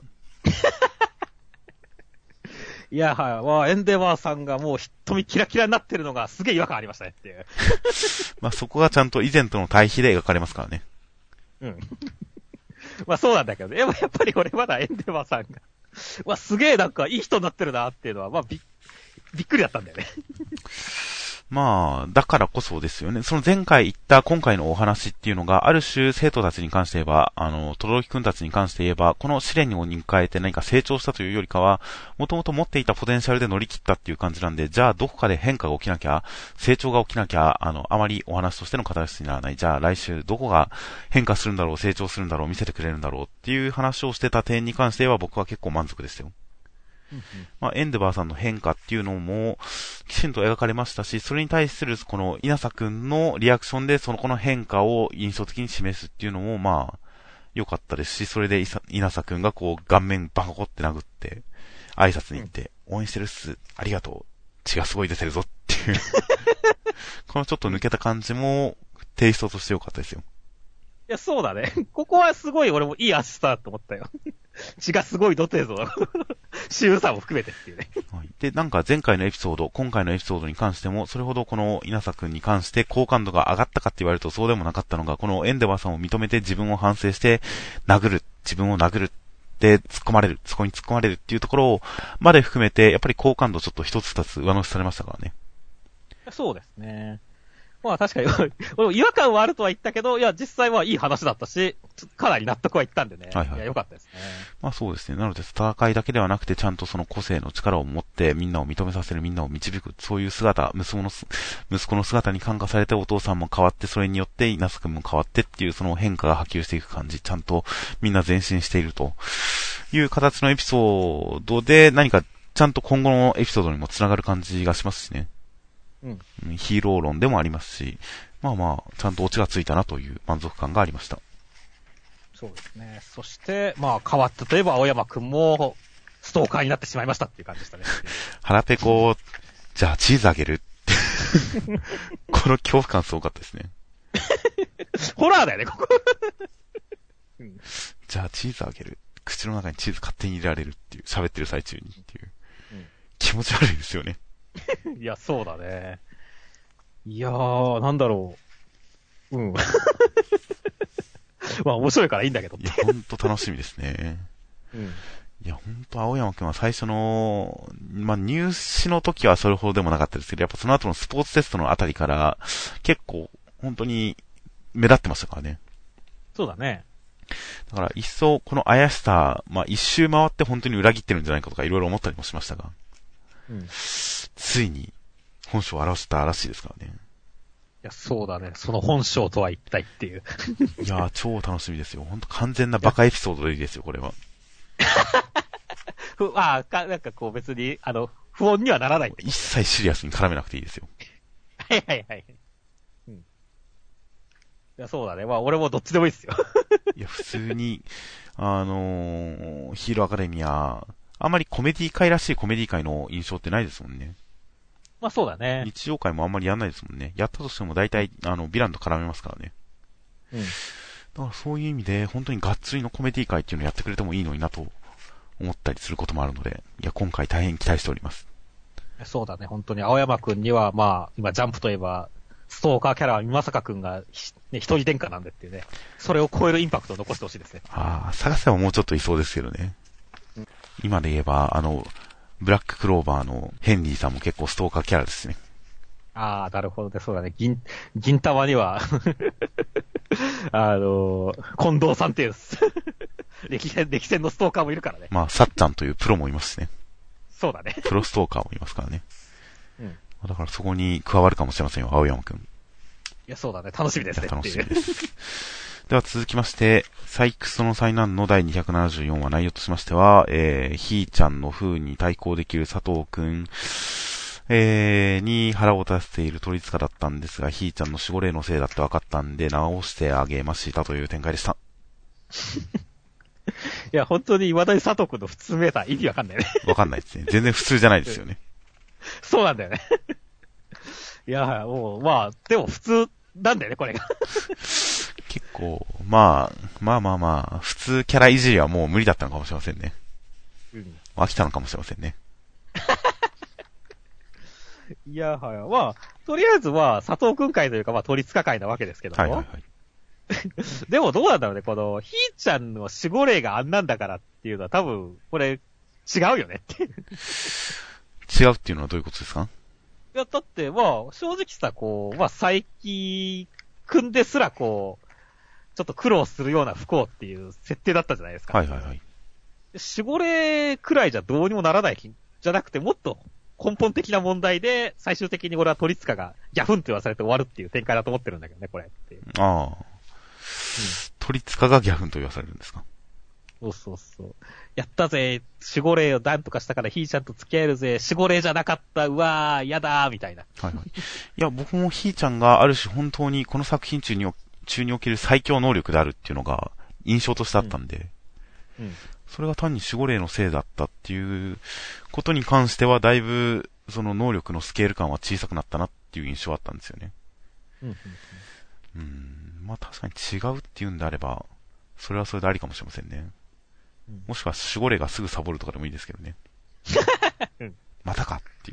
Speaker 2: いや、はい。エンデバーさんがもう瞳キラキラになってるのがすげえ違和感ありましたねっていう。
Speaker 1: まあそこがちゃんと以前との対比で描かれますからね。
Speaker 2: うん。まあそうなんだけどね。やっぱり俺まだエンデバーさんが、すげえなんかいい人になってるなっていうのは、びっくりだったんだよね。
Speaker 1: まあ、だからこそですよね。その前回言った今回のお話っていうのが、ある種生徒たちに関して言えば、とどろきくんたちに関して言えば、この試練に迎えて何か成長したというよりかは、もともと持っていたポテンシャルで乗り切ったっていう感じなんで、じゃあどこかで変化が起きなきゃ、成長が起きなきゃ、あまりお話としての形にならない。じゃあ来週どこが変化するんだろう、成長するんだろう、見せてくれるんだろうっていう話をしてた点に関しては僕は結構満足ですよ。まあ、エンデバーさんの変化っていうのも、きちんと描かれましたし、それに対する、この、稲佐くんのリアクションで、この変化を印象的に示すっていうのも、まあ、良かったですし、それで稲佐くんがこう、顔面バココって殴って、挨拶に行って、応援してるっす、ありがとう、血がすごい出てるぞっていう、このちょっと抜けた感じも、テイストとして良かったですよ。
Speaker 2: いや、そうだね。ここはすごい俺もいいアシストだと思ったよ。血がすごい出てるぞ。シューさも含めてっていうね。
Speaker 1: はい。で、なんか前回のエピソード、今回のエピソードに関しても、それほどこの稲佐くんに関して好感度が上がったかって言われるとそうでもなかったのが、このエンデバーさんを認めて自分を反省して、自分を殴るってそこに突っ込まれるっていうところまで含めて、やっぱり好感度ちょっと一つ二つ上乗せされましたからね。
Speaker 2: そうですね。まあ確かに、違和感はあるとは言ったけど、いや、実際はいい話だったし、かなり納得はいったんでね。
Speaker 1: はいはい。
Speaker 2: いや、良かったですね。
Speaker 1: まあそうですね。なので、戦いだけではなくて、ちゃんとその個性の力を持って、みんなを認めさせる、みんなを導く、そういう姿、息子の姿に感化されてお父さんも変わって、それによって稲佐くんも変わってっていう、その変化が波及していく感じ、ちゃんとみんな前進しているという形のエピソードで、何かちゃんと今後のエピソードにもつながる感じがしますしね。ヒーロー論でもありますし、まあまあ、ちゃんとオチがついたなという満足感がありました。
Speaker 2: そうですね。そして、まあ変わったといえば青山くんも、ストーカーになってしまいましたっていう感じでしたね。
Speaker 1: 腹ペコ、じゃあチーズあげるって。この恐怖感すごかったですね。
Speaker 2: ホラーだよね、ここ。
Speaker 1: じゃあチーズあげる。口の中にチーズ勝手に入れられるっていう、喋ってる最中にっていう。気持ち悪いですよね。
Speaker 2: いや、そうだね。いやー、なんだろう。まあ面白いからいいんだけど。
Speaker 1: いや、ほんと楽しみですね。いや、ほんと青山くんは最初の、まあ入試の時はそれほどでもなかったですけど、やっぱその後のスポーツテストのあたりから、結構、本当に目立ってましたからね。
Speaker 2: そうだね。
Speaker 1: だから一層この怪しさ、まあ一周回って本当に裏切ってるんじゃないかとかいろいろ思ったりもしましたが、ついに本性を表したらしいですからね。
Speaker 2: いや、そうだね。その本性とは一体っていう。
Speaker 1: いやー、超楽しみですよ。ほんと完全なバカエピソードでいいですよ、これは。
Speaker 2: なんかこう別に、不穏にはならない
Speaker 1: 一切シリアスに絡めなくていいですよ。
Speaker 2: はいはいはい。いや、そうだね。まあ、俺もどっちでもいいですよ。
Speaker 1: いや、普通に、ヒーローアカデミア、あんまりコメディ界らしいコメディ界の印象ってないですもんね。
Speaker 2: まあそうだね。
Speaker 1: 日常界もあんまりやんないですもんね。やったとしても大体、ヴィランと絡めますからね。だからそういう意味で、本当にがっつりのコメディ界っていうのをやってくれてもいいのになと思ったりすることもあるので、いや、今回大変期待しております。
Speaker 2: そうだね。本当に青山くんには、まあ、今ジャンプといえば、ストーカーキャラは三坂くんが、一人転下なんでっていうね。それを超えるインパクトを残してほしいですね。
Speaker 1: 探せばもうちょっといそうですけどね。今で言えば、ブラッククローバーのヘンリーさんも結構ストーカーキャラですね。
Speaker 2: なるほどね。そうだね。銀玉には近藤さんっていう歴戦のストーカーもいるからね。
Speaker 1: まあ、さっちゃんというプロもいますしね。
Speaker 2: そうだね。
Speaker 1: プロストーカーもいますからね。
Speaker 2: うん。
Speaker 1: だからそこに加わるかもしれませんよ、青山くん。
Speaker 2: いや、そうだね。楽しみですね。
Speaker 1: 楽しみです。では続きまして、サイクスの災難の第274話内容としましては、ひーちゃんの風に対抗できる佐藤くん、に腹を立てている鳥塚だったんですが、ひーちゃんの守護霊のせいだって分かったんで、直してあげましたという展開でした。
Speaker 2: いや、本当に未だに佐藤くんの普通メーター意味わかんないね。
Speaker 1: わかんないですね。全然普通じゃないですよね。
Speaker 2: そうなんだよね。いや、もう、まあ、でも普通なんだよね、これが。
Speaker 1: 結構、まあ、普通キャラいじりはもう無理だったのかもしれませんね。
Speaker 2: うん。
Speaker 1: 飽きたのかもしれませんね。
Speaker 2: いや、はい。まあ、とりあえずは、佐藤くん会というか、まあ、鳥塚会なわけですけども。
Speaker 1: はいはいはい。
Speaker 2: でもどうなんだろうね、この、ひーちゃんの守護霊があんなんだからっていうのは多分、これ、違うよねっていう。
Speaker 1: 違うっていうのはどういうことですか？
Speaker 2: いや、だって、まあ、正直さ、こう、まあ、佐伯くんですら、こう、ちょっと苦労するような不幸っていう設定だったじゃないですか。
Speaker 1: はいはいはい。
Speaker 2: 守護霊くらいじゃどうにもならないじゃなくて、もっと根本的な問題で、最終的に俺は鳥塚がギャフンと言わされて終わるっていう展開だと思ってるんだけどね、これっていう。
Speaker 1: ああ。鳥塚がギャフンと言わされるんですか？
Speaker 2: そうそうそう。やったぜ、守護霊をなんとかしたからひーちゃんと付き合えるぜ、守護霊じゃなかった、うわー、やだー、みたいな。
Speaker 1: はいはい。いや、僕もひーちゃんがある種本当にこの作品中における最強能力であるっていうのが印象としてあったんで、
Speaker 2: うん。
Speaker 1: それが単に守護霊のせいだったっていうことに関してはだいぶその能力のスケール感は小さくなったなっていう印象はあったんですよね。まあ確かに違うっていうんであれば、それはそれでありかもしれませんね。もしくは守護霊がすぐサボるとかでもいいですけどね。またかっていう。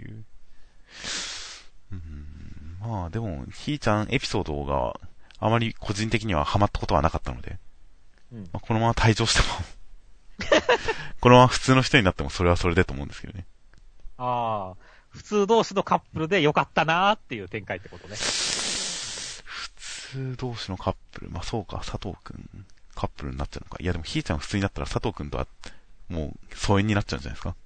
Speaker 1: まあでも、ひーちゃんエピソードがあまり個人的にはハマったことはなかったので、まあ、このまま退場してもこのまま普通の人になってもそれはそれでと思うんですけどね。
Speaker 2: ああ、普通同士のカップルで良かったなーっていう展開ってことね。
Speaker 1: 普通同士のカップル、まあそうか、佐藤くんカップルになっちゃうのか。いやでもひーちゃん普通になったら佐藤くんとはもう疎遠になっちゃうんじゃないですか。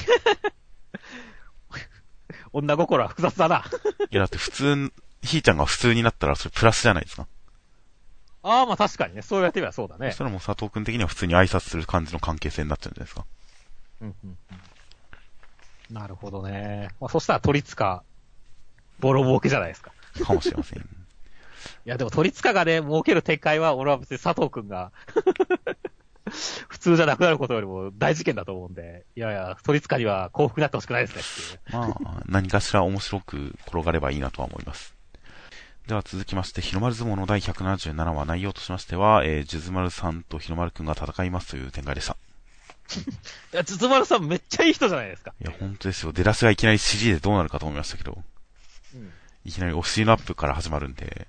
Speaker 2: 女心は複雑だな。
Speaker 1: いやだって普通、ひーちゃんが普通になったらそれプラスじゃないですか。
Speaker 2: ああ、まあ確かにね。そうやってみればそうだね。
Speaker 1: そしたらもう佐藤くん的には普通に挨拶する感じの関係性になっちゃうんじゃないですか。
Speaker 2: なるほどね。まあそしたら鳥塚、ボロ儲けじゃないですか。
Speaker 1: かもしれません。
Speaker 2: いやでも鳥塚がね、儲ける展開は俺は別に佐藤くんが普通じゃなくなることよりも大事件だと思うんで、いやいや、鳥塚には幸福になってほしくないですねっていう。
Speaker 1: まあ、何かしら面白く転がればいいなとは思います。では続きまして、日の丸相撲の第177話内容としましては、ジズマルさんと日の丸くんが戦いますという展開でした。
Speaker 2: いや、ジズマルさんめっちゃいい人じゃないですか。
Speaker 1: いや、本当ですよ。出だしがいきなり CG でどうなるかと思いましたけど、いきなりオフシーンアップから始まるんで、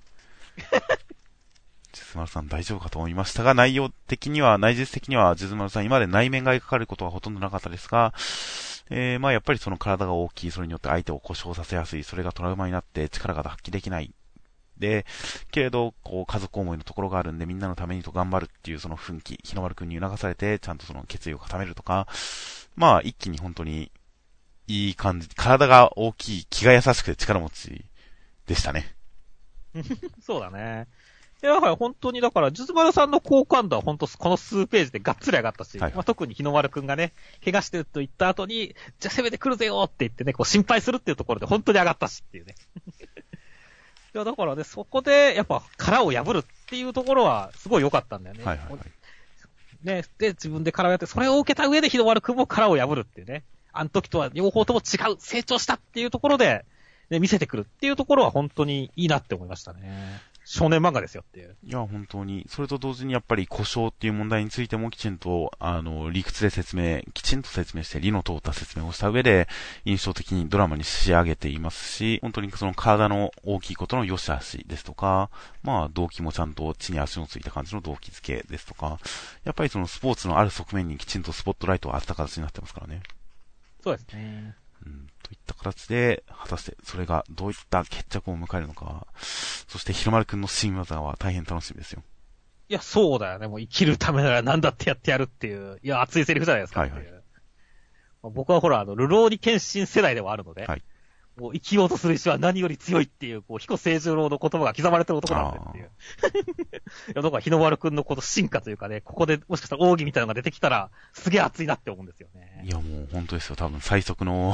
Speaker 1: ジズマルさん大丈夫かと思いましたが、内実的には、ジズマルさん今まで内面が描かれることはほとんどなかったですが、まあやっぱりその体が大きい、それによって相手を故障させやすい、それがトラウマになって力が発揮できない。で、けれど、こう、家族思いのところがあるんで、みんなのためにと頑張るっていうその奮起、日の丸くんに促されて、ちゃんとその決意を固めるとか、まあ一気に本当に、いい感じ、体が大きい、気が優しくて力持ちでしたね。
Speaker 2: そうだね。いや、はい、本当にだから、ジュズマルさんの好感度は本当この数ページでがっつり上がったし、まあ、特に日の丸くんがね、怪我してると言った後に、じゃあ攻めてくるぜよって言ってね、こう心配するっていうところで本当に上がったしっていうね。いや、だからね、そこで、やっぱ殻を破るっていうところはすごい良かったんだよね。ね、で、自分で殻をやって、それを受けた上で日の丸くんも殻を破るっていうね。あの時とは両方とも違う、成長したっていうところで、ね、見せてくるっていうところは本当にいいなって思いましたね。少年漫画ですよっていう。
Speaker 1: いや、本当に。それと同時にやっぱり故障っていう問題についてもきちんと、理屈できちんと説明して、理の通った説明をした上で、印象的にドラマに仕上げていますし、本当にその体の大きいことの良し悪しですとか、まあ、動機もちゃんと地に足のついた感じの動機付けですとか、やっぱりそのスポーツのある側面にきちんとスポットライトを当てた形になってますからね。
Speaker 2: そうですね。
Speaker 1: といった形で、果たしてそれがどういった決着を迎えるのか、そしてひろまるくんの新技は大変楽しみですよ。
Speaker 2: いや、そうだよね。もう生きるためなら何だってやってやるっていう、いや、熱いセリフじゃないですか。
Speaker 1: はいはい。
Speaker 2: 僕はほら、ルローニケンシン世代ではあるので、はい、もう生きようとする意志は何より強いっていう、彦清十郎の言葉が刻まれてる男なんでっていう。いや、だから日の丸くんの進化というかね、ここでもしかしたら奥義みたいなのが出てきたら、すげえ熱いなって思うんですよね。
Speaker 1: いや、もう本当ですよ。多分最速の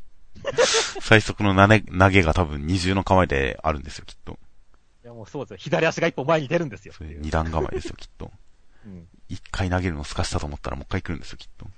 Speaker 1: 投げが多分二重の構えであるんですよ、きっと。
Speaker 2: いや、もうそうですよ。左足が一歩前に出るんですよ。
Speaker 1: それ二段構えですよ、きっと。一回投げるのすかしたと思ったらもう一回来るんですよ、きっと。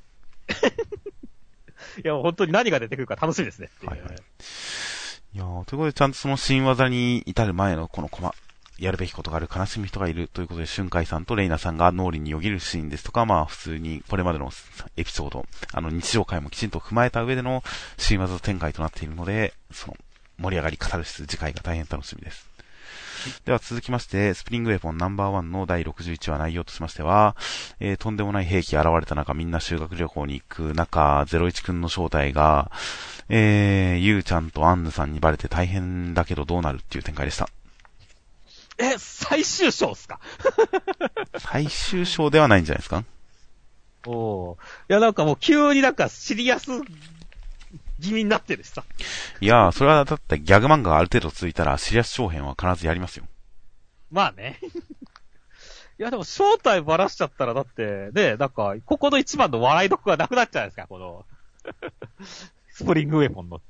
Speaker 2: いや、本当に何が出てくるか楽しみですね。
Speaker 1: はいはい。いやということで、ちゃんとその新技に至る前のこのコマ、やるべきことがある、悲しむ人がいるということで、春海さんとレイナさんが脳裏によぎるシーンですとか、まあ普通にこれまでのエピソード、日常回もきちんと踏まえた上での新技展開となっているので、その盛り上がり語る次回が大変楽しみです。では続きまして、スプリングウェポンナンバー1の第61話内容としましては、とんでもない兵器現れた中、みんな修学旅行に行く中、01くんの正体が、ゆうちゃんとアンヌさんにバレて大変だけどどうなるっていう展開でした。
Speaker 2: 最終章っすか
Speaker 1: 最終章ではないんじゃないですか。
Speaker 2: いや、なんかもう急になんかシリアス気味になってるしさ。
Speaker 1: いやー、それはだってギャグ漫画がある程度続いたらシリアス長編は必ずやりますよ。
Speaker 2: まあね。いやでも正体ばらしちゃったらだって、ね、なんか、ここの一番の笑いどこがなくなっちゃうんですか、この、スプリングウェポンのって。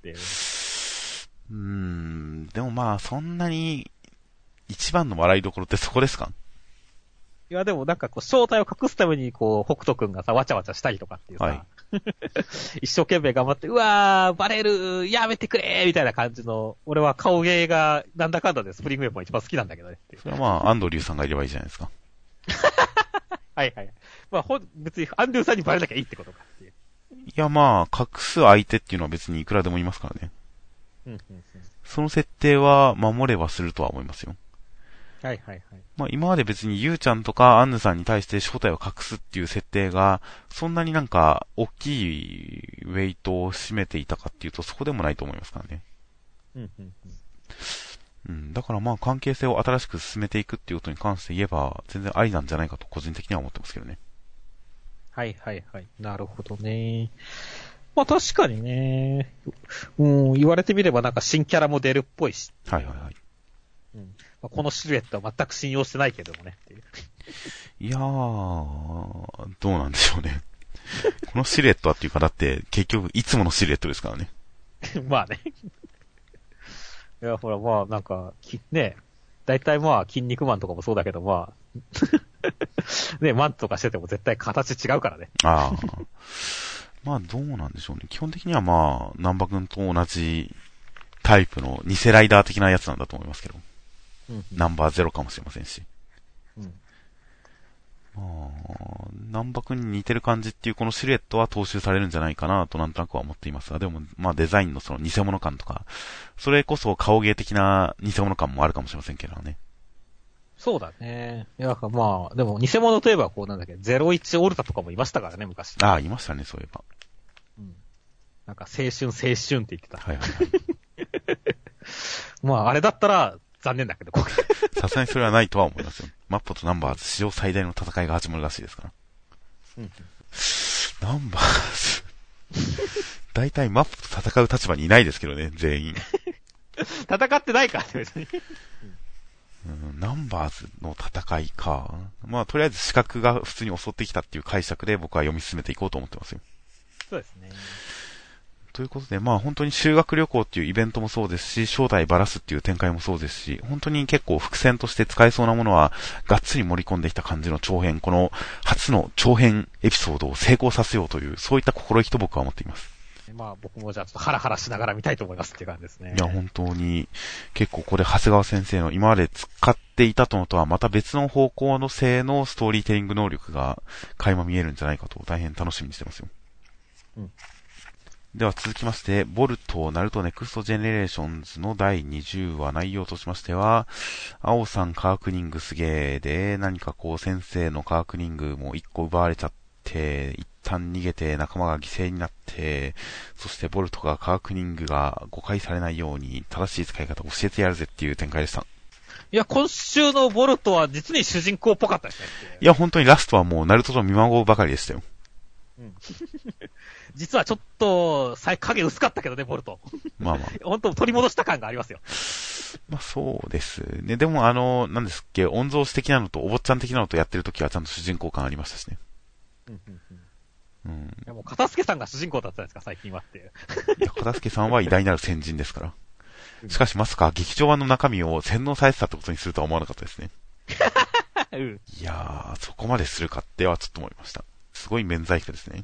Speaker 1: でもまあ、そんなに、一番の笑いどころってそこですか？
Speaker 2: いやでもなんかこう、正体を隠すためにこう、北斗くんがさ、わちゃわちゃしたりとかっていうさ、はい、一生懸命頑張って、うわー、バレる、やめてくれーみたいな感じの、俺は顔芸がなんだかんだでスプリングウェポン一番好きなんだけどね。
Speaker 1: それはまあ、アンドリューさんがいればいいじゃないですか。
Speaker 2: はいはい。まあ、別にアンドリューさんにバレなきゃいいってことかっていう。
Speaker 1: いやまあ、隠す相手っていうのは別にいくらでもいますからね。その設定は守ればするとは思いますよ。
Speaker 2: はいはいはい。
Speaker 1: まあ今まで別にゆうちゃんとかアンヌさんに対して正体を隠すっていう設定が、そんなになんか大きいウェイトを占めていたかっていうとそこでもないと思いますからね。だからまあ関係性を新しく進めていくっていうことに関して言えば全然ありなんじゃないかと個人的には思ってますけどね。
Speaker 2: はいはいはい。なるほどね。まあ確かにね。言われてみればなんか新キャラも出るっぽいし。
Speaker 1: はいはいはい。
Speaker 2: まあ、このシルエットは全く信用してないけどもねっていう。
Speaker 1: いやー、どうなんでしょうね。このシルエットはっていうかだって結局いつものシルエットですからね。
Speaker 2: まあね。いや、ほらまあなんか、ね、だいたいまあ筋肉マンとかもそうだけどまあ、ね、マンとかしてても絶対形違うからね。
Speaker 1: ああ。まあどうなんでしょうね。基本的にはまあ、南波くんと同じタイプの偽ライダー的なやつなんだと思いますけど。ナンバー0かもしれませんし。まあ、南波くんに似てる感じっていうこのシルエットは踏襲されるんじゃないかなとなんとなくは思っていますが、でもまあデザインのその偽物感とか、それこそ顔芸的な偽物感もあるかもしれませんけどね。
Speaker 2: そうだね。いや、まあ、でも偽物といえばこうなんだっけ、01オルタとかもいましたからね、昔。
Speaker 1: ああ、いましたね、そういえば。
Speaker 2: なんか青春って言ってた。
Speaker 1: はいはいはい。
Speaker 2: まあ、あれだったら、残念だけど、
Speaker 1: さすがにそれはないとは思いますよ。マッポとナンバーズ史上最大の戦いが始まるらしいですから。ナンバーズ。大体マッポと戦う立場にいないですけどね、全員。
Speaker 2: 戦ってないか、別に。
Speaker 1: ナンバーズの戦いか。まあ、とりあえず資格が普通に襲ってきたっていう解釈で僕は読み進めていこうと思ってますよ。
Speaker 2: そうですね。
Speaker 1: ということで、まあ本当に修学旅行っていうイベントもそうですし、正体バラすっていう展開もそうですし、本当に結構伏線として使えそうなものは、がっつり盛り込んできた感じの長編、この初の長編エピソードを成功させようという、そういった心意気と僕は思っています。
Speaker 2: まあ僕もじゃあちょっとハラハラしながら見たいと思いますっていう感じですね。
Speaker 1: いや本当に、結構これ長谷川先生の今まで使っていたのとはまた別の方向の性のストーリーテリング能力が垣間見えるんじゃないかと大変楽しみにしてますよ。では続きまして、ボルト、ナルトネクストジェネレーションズの第20話内容としましては、青さん科学リングすげーで、何かこう先生の科学リングも1個奪われちゃって、一旦逃げて仲間が犠牲になって、そしてボルトがカークニングが誤解されないように正しい使い方を教えてやるぜっていう展開でした。
Speaker 2: いや、今週のボルトは実に主人公っぽかったですね。
Speaker 1: いや、本当にラストはもうナルトと見守るばかりでしたよ。
Speaker 2: うん。実はちょっと、影薄かったけどね、ボルト。
Speaker 1: まあまあ。
Speaker 2: 本当取り戻した感がありますよ。
Speaker 1: まあそうですね。でもなんですっけ、御曹司的なのとお坊ちゃん的なのとやってるときはちゃんと主人公感ありましたしね。
Speaker 2: うん。いやもう片付さんが主人公だったんですか、最近はっていう。
Speaker 1: いや、片付さんは偉大なる先人ですから。しかしまさか劇場版の中身を洗脳されてたってことにするとは思わなかったですね。
Speaker 2: うん、
Speaker 1: いやー、そこまでするかってはちょっと思いました。すごい免罪符ですね。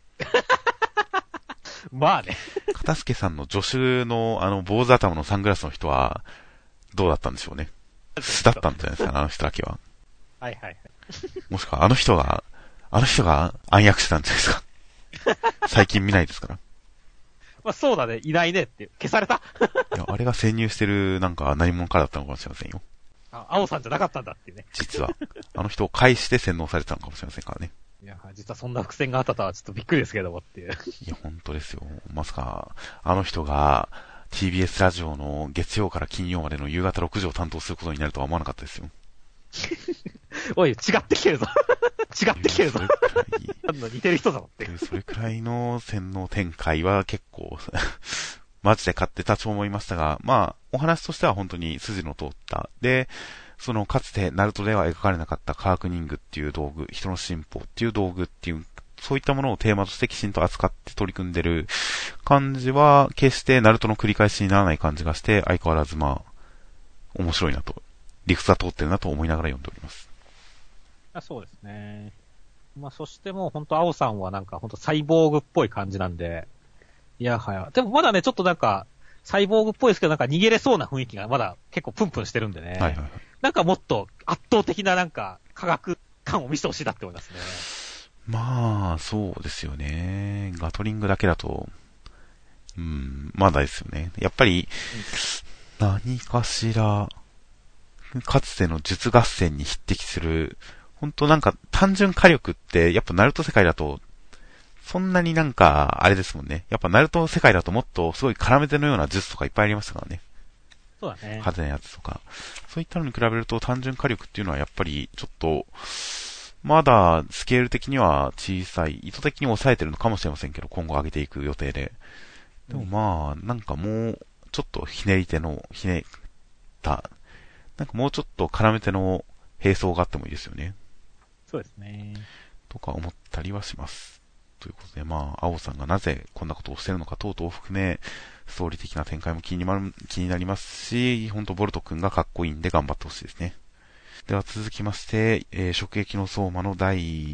Speaker 2: まあね。
Speaker 1: 片付さんの助手の坊主頭のサングラスの人は、どうだったんでしょうね。素だったんじゃないですか、あの人だけは。
Speaker 2: はいはいはい。
Speaker 1: もしくはあの人が暗躍してたんじゃないですか。最近見ないですから。
Speaker 2: まあそうだね、いないねって、消された
Speaker 1: いや、あれが潜入してる何者からだったのかもしれませんよ。
Speaker 2: 青さんじゃなかったんだっていうね。
Speaker 1: 実は。あの人を介して洗脳されてたのかもしれませんからね。
Speaker 2: いや、実はそんな伏線があったとはちょっとびっくりですけどもっていう。
Speaker 1: いや、本当ですよ。まさか、あの人が TBS ラジオの月曜から金曜までの夕方6時を担当することになるとは思わなかったですよ。
Speaker 2: おい、違ってきてるぞ。違ってきてるぞ。似てる人だもんって。
Speaker 1: それくらいの洗脳展開は結構、マジで勝ってたと思いましたが、まあ、お話としては本当に筋の通った。で、かつてナルトでは描かれなかったカークニングっていう道具、人の進歩っていう道具っていう、そういったものをテーマとしてきちんと扱って取り組んでる感じは、決してナルトの繰り返しにならない感じがして、相変わらずまあ、面白いなと、理屈が通ってるなと思いながら読んでおります。
Speaker 2: そうですね。まあ、そしてもう本当青さんはなんか本当サイボーグっぽい感じなんで、いやはや。でもまだね、ちょっとなんか、サイボーグっぽいですけどなんか逃げれそうな雰囲気がまだ結構プンプンしてるんでね。
Speaker 1: はいはいはい。
Speaker 2: なんかもっと圧倒的ななんか科学感を見せてほしいなって思いますね。
Speaker 1: まあ、そうですよね。ガトリングだけだと、まだですよね。やっぱり、何かしら、かつての術合戦に匹敵する、本当なんか単純火力って、やっぱナルト世界だと、そんなになんか、あれですもんね。やっぱナルト世界だともっとすごい絡めてのような術とかいっぱいありましたからね。
Speaker 2: そうだね。
Speaker 1: 派手なやつとか。そういったのに比べると単純火力っていうのはやっぱりちょっと、まだスケール的には小さい、意図的に抑えてるのかもしれませんけど、今後上げていく予定で。でもまあ、なんかもう、ちょっとひねった、なんかもうちょっと絡めての並走があってもいいですよね。
Speaker 2: そうですね。
Speaker 1: とか思ったりはします。ということで、まあ、青さんがなぜこんなことをしてるのか等々を含め、ストーリー的な展開も気になりますし、本当ボルト君がかっこいいんで頑張ってほしいですね。では続きまして、食撃の相馬の第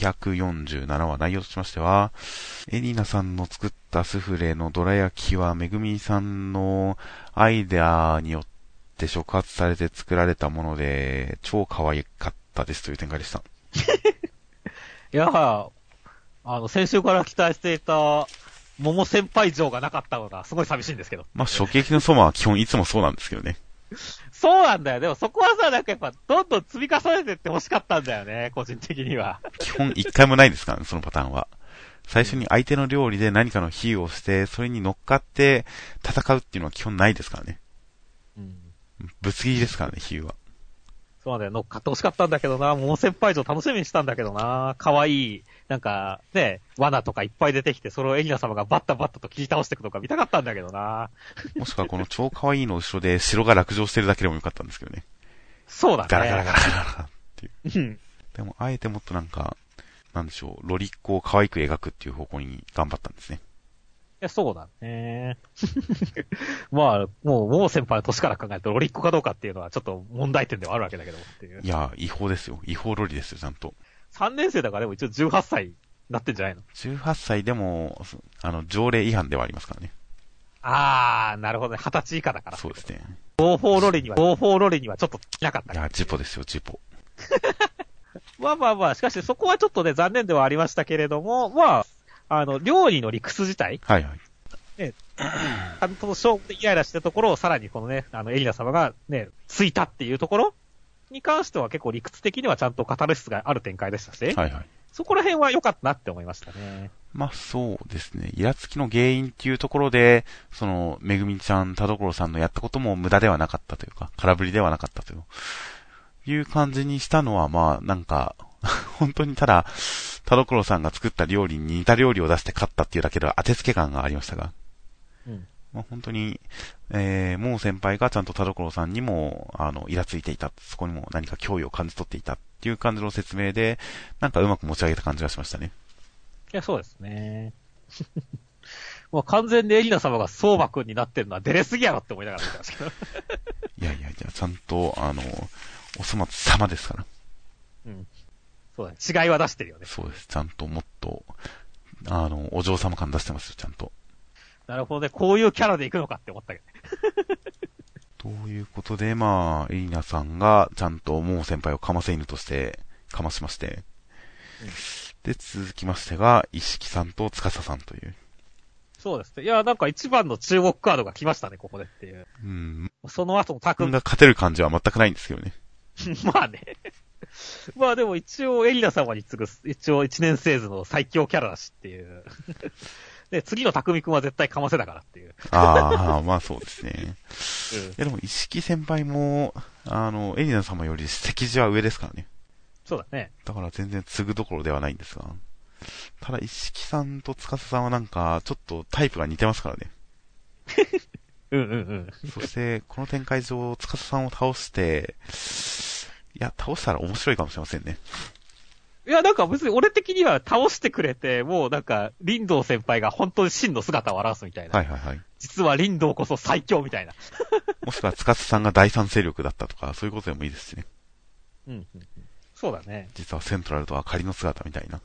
Speaker 1: 247話、内容としましては、エリナさんの作ったスフレのどら焼きはめぐみさんのアイデアによって触発されて作られたもので、超可愛かったですという展開でした。
Speaker 2: いや先週から期待していた、桃先輩像がなかったのがすごい寂しいんですけど。
Speaker 1: まあ、食撃の相馬は基本いつもそうなんですけどね。
Speaker 2: そうなんだよ。でもそこはさ、なんかやっぱ、どんどん積み重ねてって欲しかったんだよね、個人的には。
Speaker 1: 基本一回もないですからね、そのパターンは。最初に相手の料理で何かの比喩をして、それに乗っかって戦うっていうのは基本ないですからね。ぶつ切りですからね、比喩は。
Speaker 2: そうなんだよ。乗っかって欲しかったんだけどな。桃先輩像楽しみにしたんだけどな。可愛い、なんか、ね、罠とかいっぱい出てきて、それをエリナ様がバッタバッタと切り倒していくとか見たかったんだけどな。
Speaker 1: もしくはこの超可愛いの後ろで城が落城してるだけでもよかったんですけどね。
Speaker 2: そうだね。
Speaker 1: ガラガラガラガラガラっていう。でも、あえてもっとなんか、なんでしょう、ロリッコを可愛く描くっていう方向に頑張ったんですね。
Speaker 2: いや、そうだね。まあ、もう先輩の年から考えるとロリッコかどうかっていうのはちょっと問題点ではあるわけだけどっていう。
Speaker 1: いや、違法ですよ。違法ロリですよ、ちゃんと。
Speaker 2: 3年生だからでも一応18歳になってんじゃないの？
Speaker 1: 18 歳でも、条例違反ではありますからね。
Speaker 2: なるほどね。20歳以下だから。
Speaker 1: そうですね。
Speaker 2: 合法ロリにはちょっとなかった。
Speaker 1: いや、ジポですよ、ジポ。
Speaker 2: まあ、しかしそこはちょっとね、残念ではありましたけれども、まあ、料理の理屈自体。
Speaker 1: はいはい。
Speaker 2: ね、勝負でイライラしたところをさらにこのね、エリナ様がね、ついたっていうところに関しては結構理屈的にはちゃんとカタルシスがある展開でしたし、
Speaker 1: はいはい。
Speaker 2: そこら辺は良かったなって思いましたね。
Speaker 1: まあそうですね。イラつきの原因っていうところで、めぐみちゃん、田所さんのやったことも無駄ではなかったというか、空振りではなかったという感じにしたのは、まあなんか、本当にただ、田所さんが作った料理に似た料理を出して勝ったっていうだけで当てつけ感がありましたが。
Speaker 2: うん。
Speaker 1: まあ、本当に、もう先輩がちゃんと田所さんにも、イラついていた。そこにも何か脅威を感じ取っていたっていう感じの説明で、なんかうまく持ち上げた感じがしましたね。
Speaker 2: いや、そうですね。もう完全にエリナ様が相馬くんになってるのは出れすぎやろって思いながら見てましたけど。
Speaker 1: いや、ちゃんと、おそ松様ですから。
Speaker 2: うん。そうだね。違いは出してるよね。
Speaker 1: そうです。ちゃんともっと、お嬢様感出してますよ、ちゃんと。
Speaker 2: なるほどね。こういうキャラで行くのかって思ったけどね。
Speaker 1: ということで、まあ、エリナさんがちゃんとモー先輩をかませ犬としてかましまして、うん、で、続きましてが、石木さんと司さんという。
Speaker 2: そうですね。いや、なんか一番の中国カードが来ましたね、ここでっていう。
Speaker 1: うん。
Speaker 2: その後のタク
Speaker 1: が勝てる感じは全くないんですけどね。
Speaker 2: まあね。まあでも一応エリナ様に次ぐ、一応一年生図の最強キャラだしっていう。で、次の匠くんは絶対かませだからっていう。
Speaker 1: ああ、まあそうですね。
Speaker 2: うん、
Speaker 1: いやでも、石木先輩も、エリナ様より席次は上ですからね。
Speaker 2: そうだね。
Speaker 1: だから全然継ぐどころではないんですが。ただ、石木さんと司さんはなんか、ちょっとタイプが似てますからね。
Speaker 2: うんうんうん。
Speaker 1: そして、この展開上、司さんを倒して、いや、倒したら面白いかもしれませんね。
Speaker 2: いや、なんか別に俺的には倒してくれて、もうなんか、林道先輩が本当に真の姿を表すみたいな。
Speaker 1: はいはいはい。
Speaker 2: 実は林道こそ最強みたいな。
Speaker 1: もしくは司さんが第三勢力だったとか、そういうことでもいいですしね。
Speaker 2: うん、うん。そうだね。
Speaker 1: 実はセントラルとは仮の姿みたいな。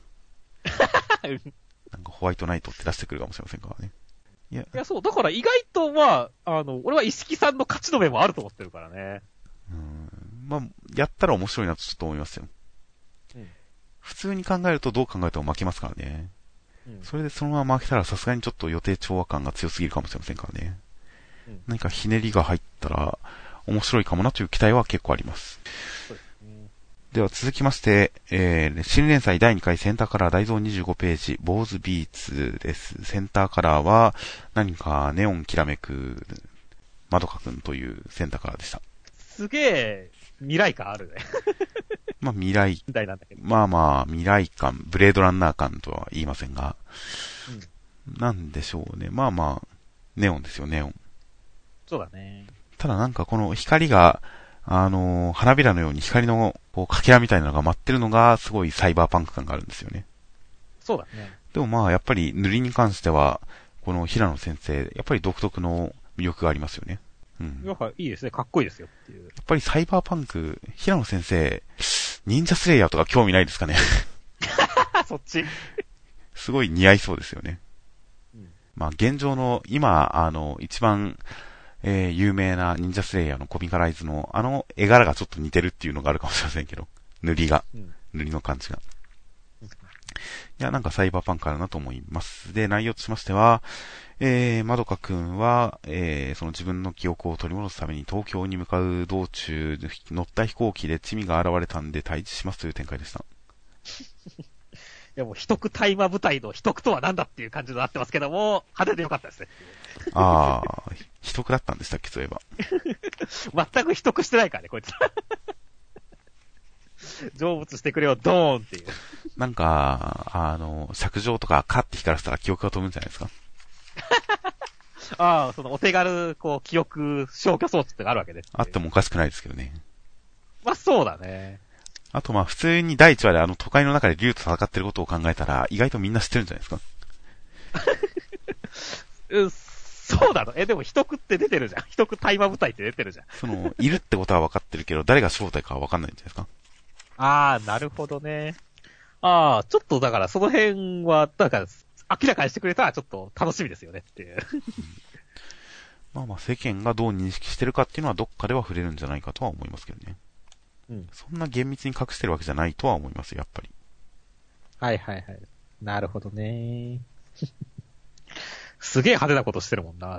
Speaker 1: なんかホワイトナイトって出してくるかもしれませんからね。
Speaker 2: いや、そう、だから意外とまあ、俺は石木さんの勝ちの目もあると思ってるからね。
Speaker 1: まあ、やったら面白いなとちょっと思いますよ。うん、普通に考えるとどう考えても負けますからね。うん、それでそのまま負けたらさすがにちょっと予定調和感が強すぎるかもしれませんからね。うん、何かひねりが入ったら面白いかもなという期待は結構あります。そうですね。では続きまして、新連載第2回センターカラー大蔵25ページ、坊主ビーツです。センターカラーは何かネオンきらめくまどかくんというセンターカラーでした。
Speaker 2: すげえ未来感あるね。
Speaker 1: まあ未来、
Speaker 2: なんだけど
Speaker 1: まあまあ未来感、ブレードランナー感とは言いませんが、うん、なんでしょうね。まあまあ、ネオンですよ、ネオン。
Speaker 2: そうだね。
Speaker 1: ただなんかこの光が、花びらのように光のこうかけらみたいなのが舞ってるのがすごいサイバーパンク感があるんですよね。
Speaker 2: そうだね。
Speaker 1: でもまあやっぱり塗りに関しては、この平野先生、やっぱり独特の魅力がありますよね。うん。
Speaker 2: やっぱいいですね。かっこいいですよっていう。
Speaker 1: やっぱりサイバーパンク、平野先生、忍者スレイヤーとか興味ないですかね。
Speaker 2: そっち
Speaker 1: すごい似合いそうですよね。うん、まあ現状の、今、一番、有名な忍者スレイヤーのコミカライズの絵柄がちょっと似てるっていうのがあるかもしれませんけど、塗りが、塗りの感じが。いや、なんかサイバーパンクあるなと思います。で、内容としましては、まどかくんは、その自分の記憶を取り戻すために東京に向かう道中、乗った飛行機でチミが現れたんで退治しますという展開でした。
Speaker 2: いやもう、秘匿大麻部隊の秘匿とは何だっていう感じになってますけども、派手でよかったですね。
Speaker 1: ああ、秘匿だったんでしたっけ、そういえば。
Speaker 2: 全く秘匿してないからね、こいつ。成仏してくれよ、ドーンっていう。
Speaker 1: なんか、尺状とかカッて光らせたら記憶が飛ぶんじゃないですか。
Speaker 2: ああ、そのお手軽、記憶消去装置ってあるわけです。
Speaker 1: あってもおかしくないですけどね。
Speaker 2: まあそうだね。
Speaker 1: あとまあ普通に第1話で都会の中で竜と戦ってることを考えたら意外とみんな知ってるんじゃないですか。
Speaker 2: そうだろ。でも秘匿って出てるじゃん。秘匿大麻部隊って出てるじゃん。
Speaker 1: いるってことは分かってるけど、誰が正体かは分かんないんじゃないですか。
Speaker 2: ああ、なるほどね。ああ、ちょっとだからその辺は、だから明らかにしてくれたらちょっと楽しみですよねっていう。
Speaker 1: まあまあ世間がどう認識してるかっていうのはどっかでは触れるんじゃないかとは思いますけどね。うん。そんな厳密に隠してるわけじゃないとは思いますよ、やっぱり。
Speaker 2: はいはいはい。なるほどね。すげえ派手なことしてるもんな。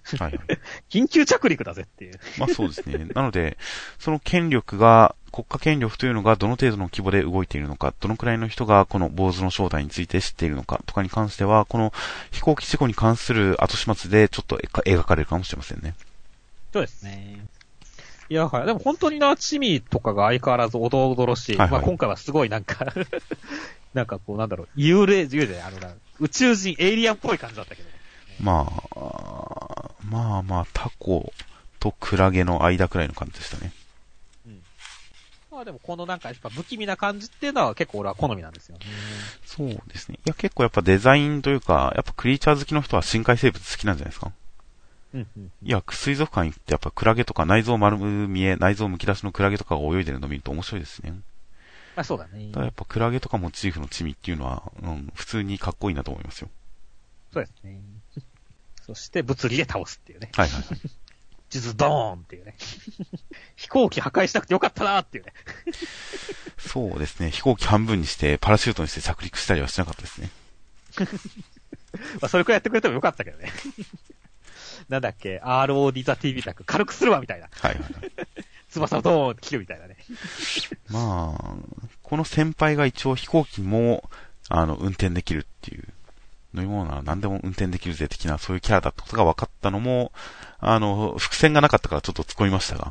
Speaker 1: はいはい。
Speaker 2: 緊急着陸だぜっていう。
Speaker 1: まあそうですね。なので、その権力が、国家権力というのがどの程度の規模で動いているのか、どのくらいの人がこの坊主の正体について知っているのかとかに関しては、この飛行機事故に関する後始末でちょっと描かれるかもしれませんね。
Speaker 2: そうですね。いや、はい。でも本当にチミとかが相変わらずおどおどろしい。はいはい、まあ今回はすごいなんかなんかこうなんだろう、幽霊、宇宙人、エイリアンっぽい感じだったけど、ね。
Speaker 1: まあ、タコとクラゲの間くらいの感じでしたね。
Speaker 2: うん。まあでもこのなんかやっぱ不気味な感じっていうのは結構俺は好みなんですよね。
Speaker 1: そうですね。いや結構やっぱデザインというか、やっぱクリーチャー好きの人は深海生物好きなんじゃないですか。いや、水族館行ってやっぱクラゲとか内臓丸見え、内臓むき出しのクラゲとかが泳いでるのを見ると面白いですね。
Speaker 2: あ、そうだね。
Speaker 1: ただやっぱクラゲとかモチーフのチミっていうのは、普通にかっこいいなと思いますよ。
Speaker 2: そうですね。そして物理で倒すっていうね。
Speaker 1: はいはいはい。
Speaker 2: 地図ドーンっていうね。飛行機破壊しなくてよかったなーっていうね。
Speaker 1: そうですね。飛行機半分にしてパラシュートにして着陸したりはしなかったですね。
Speaker 2: まあそれくらいやってくれてもよかったけどね。なんだっけ、ROD ザ TV だく軽くするわみたいな。
Speaker 1: はいはいはい。
Speaker 2: 翼をドーンって切るみたいなね。
Speaker 1: まあ、この先輩が一応飛行機も、運転できるっていう、飲み物なら何でも運転できるぜ的な、そういうキャラだったことが分かったのも、伏線がなかったからちょっと突っ込みましたが。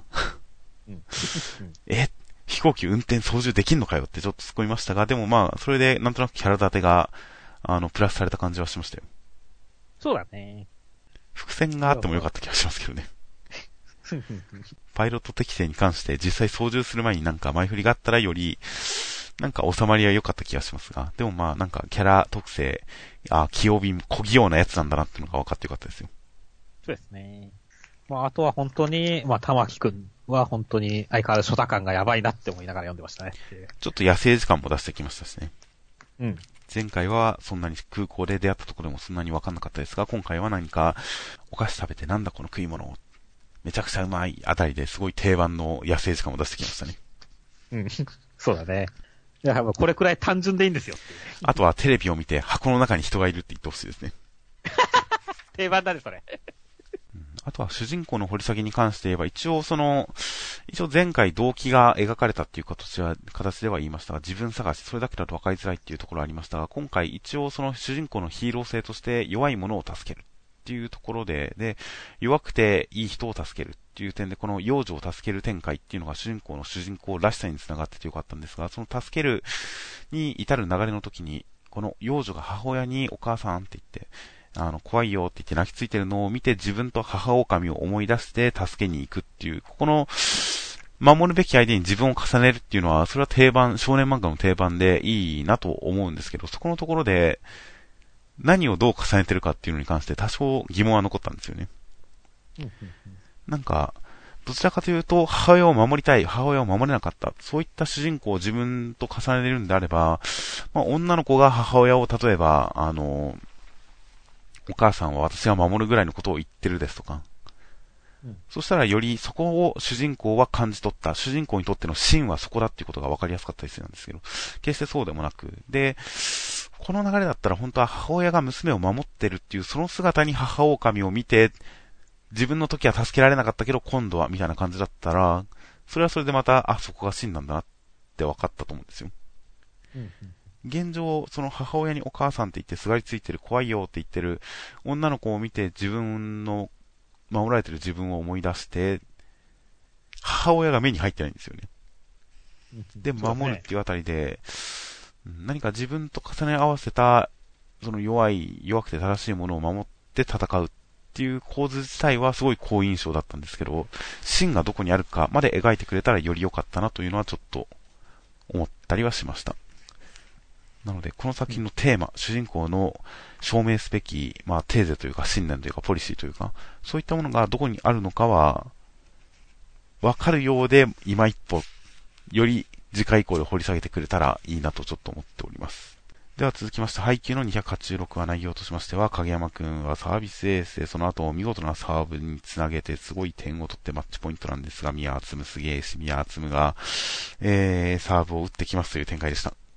Speaker 1: 飛行機運転操縦できんのかよってちょっと突っ込みましたが、でもまあ、それでなんとなくキャラ立てが、プラスされた感じはしましたよ。
Speaker 2: そうだね。
Speaker 1: 伏線があってもよかった気がしますけどね。パイロット適性に関して実際操縦する前になんか前振りがあったらより、なんか収まりは良かった気がしますが、でもまあなんかキャラ特性、器用便、小器用なやつなんだなっていうのが分かってよかったですよ。
Speaker 2: そうですね。まああとは本当に、まあ玉木くんは本当に相変わらず初太感がやばいなって思いながら読んでましたね。
Speaker 1: ちょっと野生時間も出してきましたしね。
Speaker 2: うん。
Speaker 1: 前回はそんなに空港で出会ったところでもそんなに分かんなかったですが、今回は何かお菓子食べてなんだこの食い物めちゃくちゃうまいあたりですごい定番の野生時間を出してきましたね。
Speaker 2: うん。そうだね。いや、これくらい単純でいいんですよっていう、ね。
Speaker 1: あとはテレビを見て箱の中に人がいるって言ってほしいですね。
Speaker 2: 定番だね、それ。
Speaker 1: あとは主人公の掘り下げに関して言えば、一応前回動機が描かれたっていう形では言いましたが、自分探し、それだけだと分かりづらいっていうところありましたが、今回一応その主人公のヒーロー性として弱い者を助けるっていうところで、弱くていい人を助けるっていう点で、この幼女を助ける展開っていうのが主人公らしさにつながっててよかったんですが、その助けるに至る流れの時に、この幼女が母親にお母さんって言って、怖いよって言って泣きついてるのを見て自分と母狼を思い出して助けに行くっていう、ここの守るべき相手に自分を重ねるっていうのは、それは定番、少年漫画の定番でいいなと思うんですけど、そこのところで何をどう重ねてるかっていうのに関して多少疑問は残ったんですよね。なんか、どちらかというと母親を守りたい、母親を守れなかった、そういった主人公を自分と重ねるんであれば、まあ、女の子が母親を例えば、お母さんは私が守るぐらいのことを言ってるですとか。そしたらよりそこを主人公は感じ取った。主人公にとっての芯はそこだっていうことが分かりやすかったりするんですけど、決してそうでもなく。で、この流れだったら本当は母親が娘を守ってるっていうその姿に母狼を見て、自分の時は助けられなかったけど今度はみたいな感じだったら、それはそれでまた、そこが芯なんだなって分かったと思うんですよ。現状、その母親にお母さんって言ってすがりついてる、怖いよって言ってる女の子を見て自分の守られてる自分を思い出して、母親が目に入ってないんですよね。で、守るっていうあたりで、何か自分と重ね合わせた、その弱くて正しいものを守って戦うっていう構図自体はすごい好印象だったんですけど、芯がどこにあるかまで描いてくれたらより良かったなというのはちょっと思ったりはしました。なので、この作品のテーマ、主人公の証明すべき、まあ、テーゼというか、信念というか、ポリシーというか、そういったものがどこにあるのかは、わかるようで、今一歩、より次回以降で掘り下げてくれたらいいなとちょっと思っております。では続きまして、配給の286話内容としましては、影山くんはサービスエースで、その後見事なサーブにつなげて、すごい点を取ってマッチポイントなんですが、宮敦夢すげえし、宮敦夢が、サーブを打ってきますという展開でした。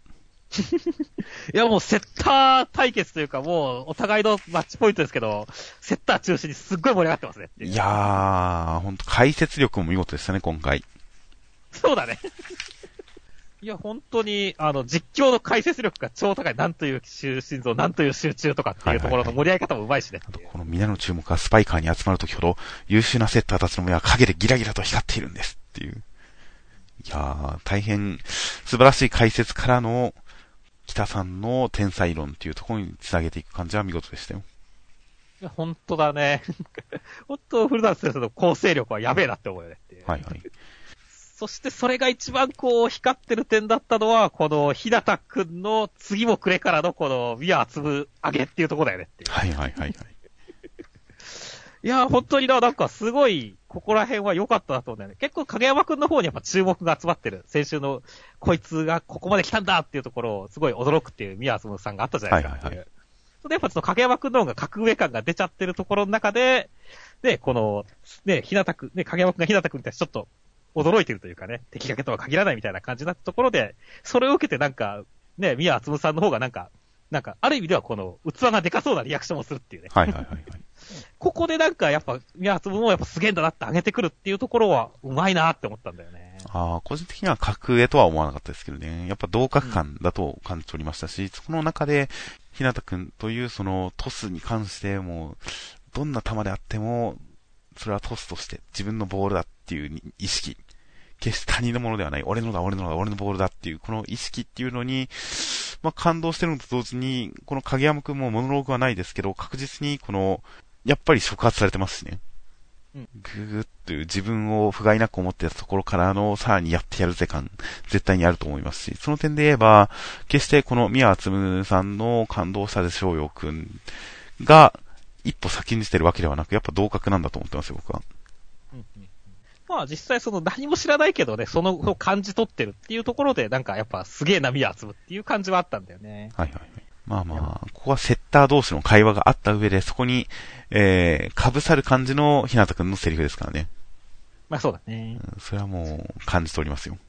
Speaker 2: いやもうセッター対決というかもうお互いのマッチポイントですけど、セッター中心にすっごい盛り上がってますね。
Speaker 1: いやー、ほんと解説力も見事でしたね、今回。
Speaker 2: そうだね。いや、本当に、実況の解説力が超高い。なんという心臓、なんという集中とかっていうところの盛り上げ方もうまいしね。
Speaker 1: あと、この皆の注目はスパイカーに集まるときほど、優秀なセッターたちの目は影でギラギラと光っているんですっていう。いやー、大変素晴らしい解説からの、北さんの天才論っていうところにつなげていく感じは見事でしたよ。
Speaker 2: いや、本当だね。本当、古田先生の構成力はやべえなって思うよねっていう。
Speaker 1: はいはい。
Speaker 2: そしてそれが一番こう光ってる点だったのは、この日向くんの次もくれからのこの宮厚む上げっていうところだよねっていう。
Speaker 1: はいはいはいはい。
Speaker 2: いや、本当になんかすごい、ここら辺は良かったなと思うんだよね。結構影山くんの方にやっぱ注目が集まってる。先週のこいつがここまで来たんだっていうところをすごい驚くっていう宮厚むさんがあったじゃないですか。はいはいはい。それでやっぱその影山くんの方が格上感が出ちゃってるところの中で、で、この、ね、日向くん、ね、影山くんが日向くんに対してちょっと、驚いてるというかね、敵がけとは限らないみたいな感じになったところで、それを受けてなんか、ね、宮厚むさんの方がなんか、ある意味ではこの、器がでかそうなリアクションをするっていうね。
Speaker 1: はいはいはい、はい。
Speaker 2: ここでなんかやっぱ、宮厚むもやっぱすげえんだなって上げてくるっていうところは、うまいなって思ったんだよね。
Speaker 1: 個人的には格上とは思わなかったですけどね。やっぱ同格感だと感じておりましたし、その中で、日向くんというそのトスに関しても、どんな球であっても、それはトスとして自分のボールだっていう意識。決して他人のものではない。俺のボールだっていう、この意識っていうのに、まあ、感動してるのと同時に、この影山くんもモノローグはないですけど、確実にやっぱり触発されてますしね。ぐーっという自分を不甲斐なく思ってたところからのさらにやってやるぜ感、絶対にあると思いますし、その点で言えば、決してこの宮厚むさんの感動したでしょうよくんが、一歩先にしてるわけではなく、やっぱ同格なんだと思ってますよ、僕は。
Speaker 2: まあ実際その何も知らないけどね、その感じ取ってるっていうところで、なんかやっぱすげえな宮厚むっていう感じはあったんだよね。
Speaker 1: はいはいはい。まあまあ、ここはセッター同士の会話があった上で、そこに、被さる感じの日向くんのセリフですからね。
Speaker 2: まあそうだね。
Speaker 1: それはもう感じておりますよ。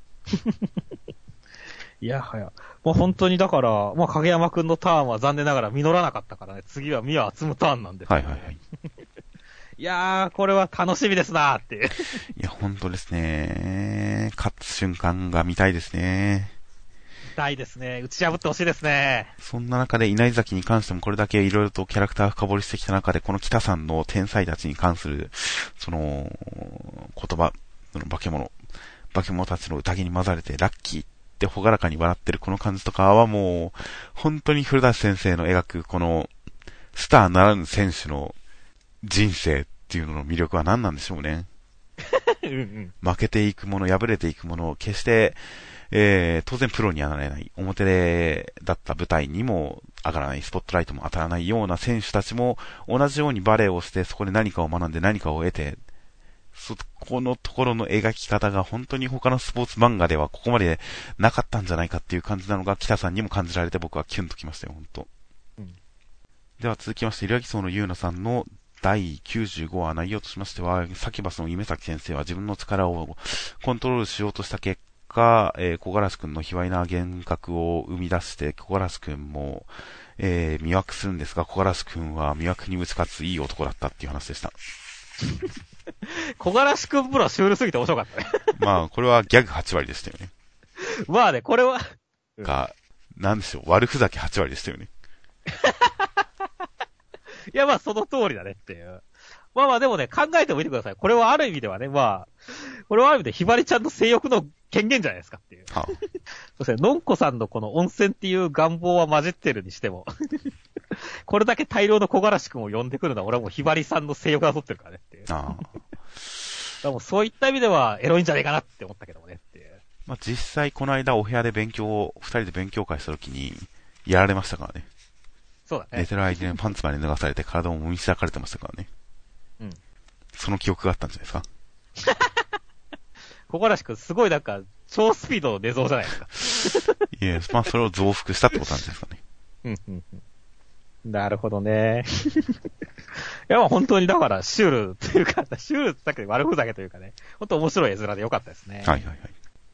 Speaker 2: いやはや。もう本当にだから、まあ影山くんのターンは残念ながら実らなかったからね、次は宮厚むターンなんですよ、ね。はいはいはい。いやー、これは楽しみですなーっていう。
Speaker 1: いや、本当ですね。勝つ瞬間が見たいですね。
Speaker 2: 見たいですね。打ち破ってほしいですね。
Speaker 1: そんな中で稲井崎に関してもこれだけいろいろとキャラクター深掘りしてきた中で、この北さんの天才たちに関する、言葉、化け物たちの宴に混ざれてラッキーってほがらかに笑ってるこの感じとかはもう、本当に古田先生の描くこの、スターならぬ選手の人生っていうのの魅力は何なんでしょうね。負けていくもの、敗れていくもの、決して、当然プロにはなれない、表だった舞台にも上がらない、スポットライトも当たらないような選手たちも同じようにバレーをして、そこで何かを学んで何かを得て、このところの描き方が本当に他のスポーツ漫画ではここまでなかったんじゃないかっていう感じなのが北さんにも感じられて僕はキュンときましたよ、本当。では続きまして、イラギソウのユーナさんの第95話内容としましては、サキバスの夢崎先生は自分の力をコントロールしようとした結果、小柄しくんの卑猥な幻覚を生み出して、小柄しくんも、魅惑するんですが、小柄しくんは魅惑に打ち勝ついい男だったっていう話でした。
Speaker 2: 小柄しくんプロはシュールすぎて面白かったね。
Speaker 1: まあ、これはギャグ8割でしたよね。
Speaker 2: まあね、これは。
Speaker 1: なんでしょう、悪ふざけ8割でしたよね。
Speaker 2: いや、まあ、その通りだねっていう。まあまあ、でもね、考えてもみてください。これはある意味ではね、まあ、これはある意味でひばりちゃんの性欲の権限じゃないですかっていう。はあ、そして、のんこさんのこの温泉っていう願望は混じってるにしても、これだけ大量の小柄しくんを呼んでくるのは、俺はもうひばりさんの性欲が取ってるからねっていう。ああ。でもそういった意味では、エロいんじゃねえかなって思ったけどもねっていう。
Speaker 1: まあ実際、この間お部屋で二人で勉強会した時に、やられましたからね。
Speaker 2: そうだね。
Speaker 1: 寝てる間にパンツまで脱がされて体ももみしだかれてましたからね。うん。その記憶があったんじゃないですか。
Speaker 2: 小柄しくん、すごいなんか、超スピードの寝相じゃないですか。
Speaker 1: いや、まあそれを増幅したってことなんじゃないですかね。
Speaker 2: うんうんうん。なるほどね。いや、まあ本当にだから、シュールというか、シュールだけで悪ふざけというかね、本当面白い絵面でよかったですね。
Speaker 1: はいはいはい。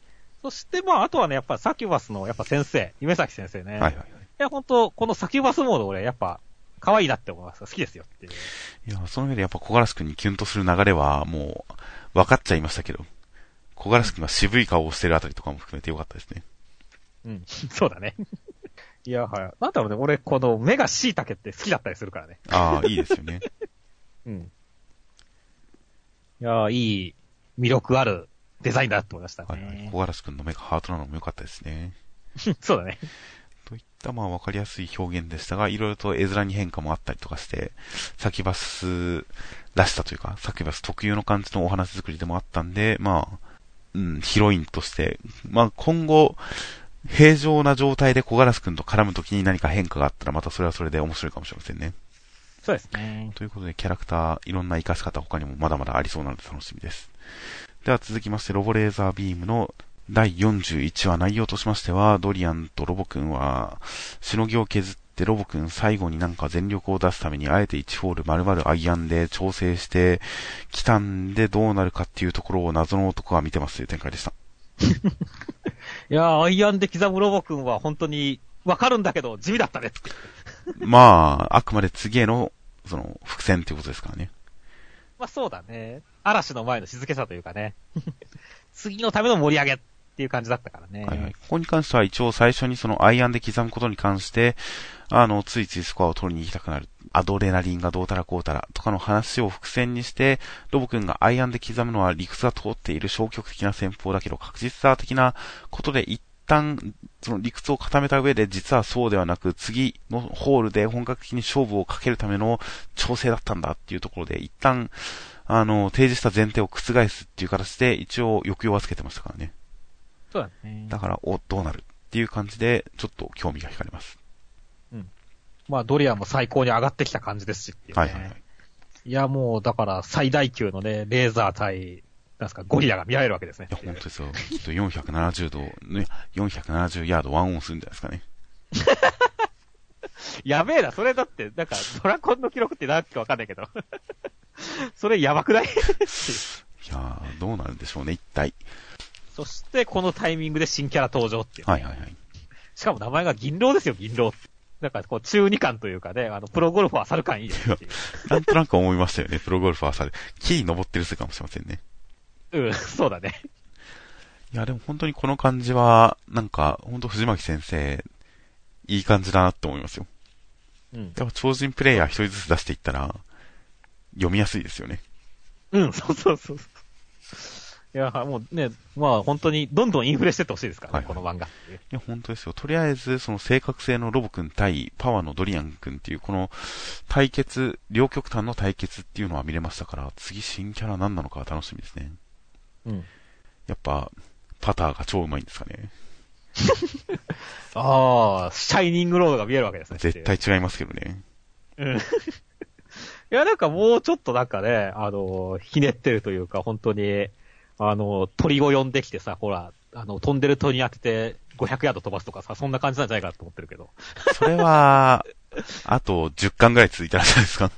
Speaker 2: そしてまあ、あとはね、やっぱサキュバスのやっぱ先生、夢崎先生ね。
Speaker 1: はいはいはい。
Speaker 2: いや、ほんと、このサキュバスモード俺、やっぱ、可愛いなって思います。好きですよっていう。
Speaker 1: いや、その上でやっぱ小ガラス君にキュンとする流れはもう分かっちゃいましたけど、小ガラス君が渋い顔をしてるあたりとかも含めてよかったですね。
Speaker 2: うん、そうだね。いや、はい。なんだろうね、俺、この目が椎茸って好きだったりするからね。
Speaker 1: ああ、いいですよね。
Speaker 2: うん。いや、いい、魅力あるデザインだと思いましたね。
Speaker 1: はいはい。小ガラス君の目がハートなのも良かったですね。
Speaker 2: そうだね。
Speaker 1: といったまあ分かりやすい表現でしたが、いろいろと絵面に変化もあったりとかして、サキュバスらしさというか、サキュバス特有の感じのお話作りでもあったんで、まあ、ヒロインとして、まあ今後、平常な状態で小ガラス君と絡むときに何か変化があったら、またそれはそれで面白いかもしれませんね。
Speaker 2: そうですね。
Speaker 1: ということで、キャラクター、いろんな活かし方他にもまだまだありそうなので楽しみです。では続きまして、ロボレーザービームの第41話内容としましては、ドリアンとロボくんは、しのぎを削ってロボくん最後になんか全力を出すためにあえて1ホール丸々アイアンで調整してきたんでどうなるかっていうところを謎の男が見てますという展開でした。
Speaker 2: いやー、アイアンで刻むロボくんは本当にわかるんだけど地味だったねって。
Speaker 1: まあ、あくまで次への、伏線っていうことですからね。
Speaker 2: まあそうだね。嵐の前の静けさというかね。次のための盛り上げっていう感じだったからね。
Speaker 1: はいはい。ここに関しては一応最初にそのアイアンで刻むことに関して、ついついスコアを取りに行きたくなる。アドレナリンがどうたらこうたらとかの話を伏線にして、ロボ君がアイアンで刻むのは理屈が通っている消極的な戦法だけど確実さ的なことで一旦その理屈を固めた上で実はそうではなく次のホールで本格的に勝負をかけるための調整だったんだっていうところで一旦提示した前提を覆すっていう形で一応抑揚はつけてましたからね。
Speaker 2: そうだね。
Speaker 1: だから、どうなるっていう感じで、ちょっと興味が惹かれます。
Speaker 2: うん。まあ、ドリアンも最高に上がってきた感じですしっていうね。
Speaker 1: はいはいはい。
Speaker 2: いや、もう、だから最大級のね、レーザー対、なんすか、ゴリラが見られるわけですね。
Speaker 1: いや、本当ですよ。きっと470度、ね、470ヤードワンオンするんじゃないですかね。
Speaker 2: やべえな、それだって、なんか、ドラコンの記録って何かわかんないけど。それやばくないい
Speaker 1: やー、どうなるんでしょうね、一体。
Speaker 2: そして、このタイミングで新キャラ登場っていう、ね。
Speaker 1: はいはいはい。
Speaker 2: しかも名前が銀狼ですよ、銀狼。なんか、こう、中二感というかね、プロゴルファー猿感いいですっていう。
Speaker 1: なんとなく思いましたよね、プロゴルファー猿。木に登ってるせいかもしれませんね。
Speaker 2: うん、そうだね。
Speaker 1: いや、でも本当にこの感じは、なんか、本当藤巻先生、いい感じだなって思いますよ。うん。やっぱ超人プレイヤー一人ずつ出していったら、読みやすいですよね。
Speaker 2: うん、そうそうそう。いや、もうね、まあ本当にどんどんインフレしてってほしいですからね、はいはい、この漫画。い
Speaker 1: や、本当ですよ。とりあえず、その正確性のロボ君対パワーのドリアン君っていう、この対決、両極端の対決っていうのは見れましたから、次新キャラ何なのか楽しみですね。うん。やっぱ、パターが超うまいんですかね。
Speaker 2: ああ、シャイニングロードが見えるわけですね。
Speaker 1: 絶対違いますけどね。
Speaker 2: うん。いや、なんかもうちょっとなんかね、ひねってるというか、本当に、鳥を呼んできてさ、ほら、飛んでる鳥に当てて500ヤード飛ばすとかさ、そんな感じなんじゃないかと思ってるけど。
Speaker 1: それは、あと10巻ぐらい続いたらじゃないですか。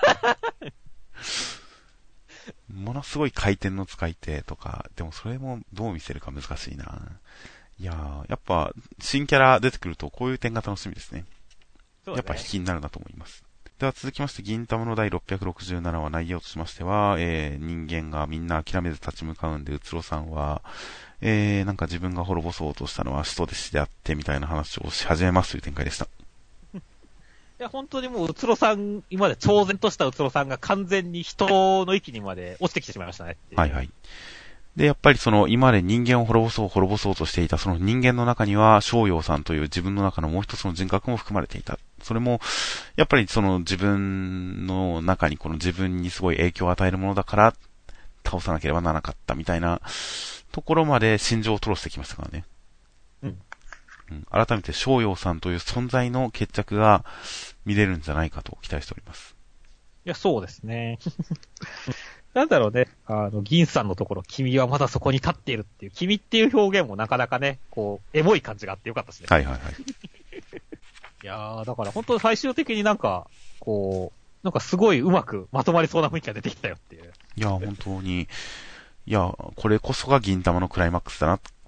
Speaker 1: ものすごい回転の使い手とか、でもそれもどう見せるか難しいな。いやー、やっぱ、新キャラ出てくるとこういう点が楽しみですね。やっぱ引きになるなと思います。では続きまして、銀玉の第667話内容としましては、人間がみんな諦めず立ち向かうんで、うつろさんは、なんか自分が滅ぼそうとしたのは使徒弟子であってみたいな話をし始めますという展開でした。
Speaker 2: いや、本当にもう、うつろさん、今まで超然としたうつろさんが完全に人の域にまで落ちてきてしまいましたね。
Speaker 1: はいはい。で、やっぱりその、今まで人間を滅ぼそうとしていた、その人間の中には、翔陽さんという自分の中のもう一つの人格も含まれていた。それも、やっぱりその自分の中にこの自分にすごい影響を与えるものだから、倒さなければならなかったみたいなところまで心情を吐露してきましたからね。うん。改めて翔陽さんという存在の決着が見れるんじゃないかと期待しております。
Speaker 2: いや、そうですね。なんだろうね、銀さんのところ、君はまだそこに立っているっていう、君っていう表現もなかなかね、こう、エモい感じがあってよかったですね。
Speaker 1: はいはいはい。
Speaker 2: いやー、だから本当最終的になんか、こう、なんかすごいうまくまとまりそうな雰囲気が出てきたよっていう。
Speaker 1: いや、本当に、いや、これこそが銀玉のクライマックスだなっ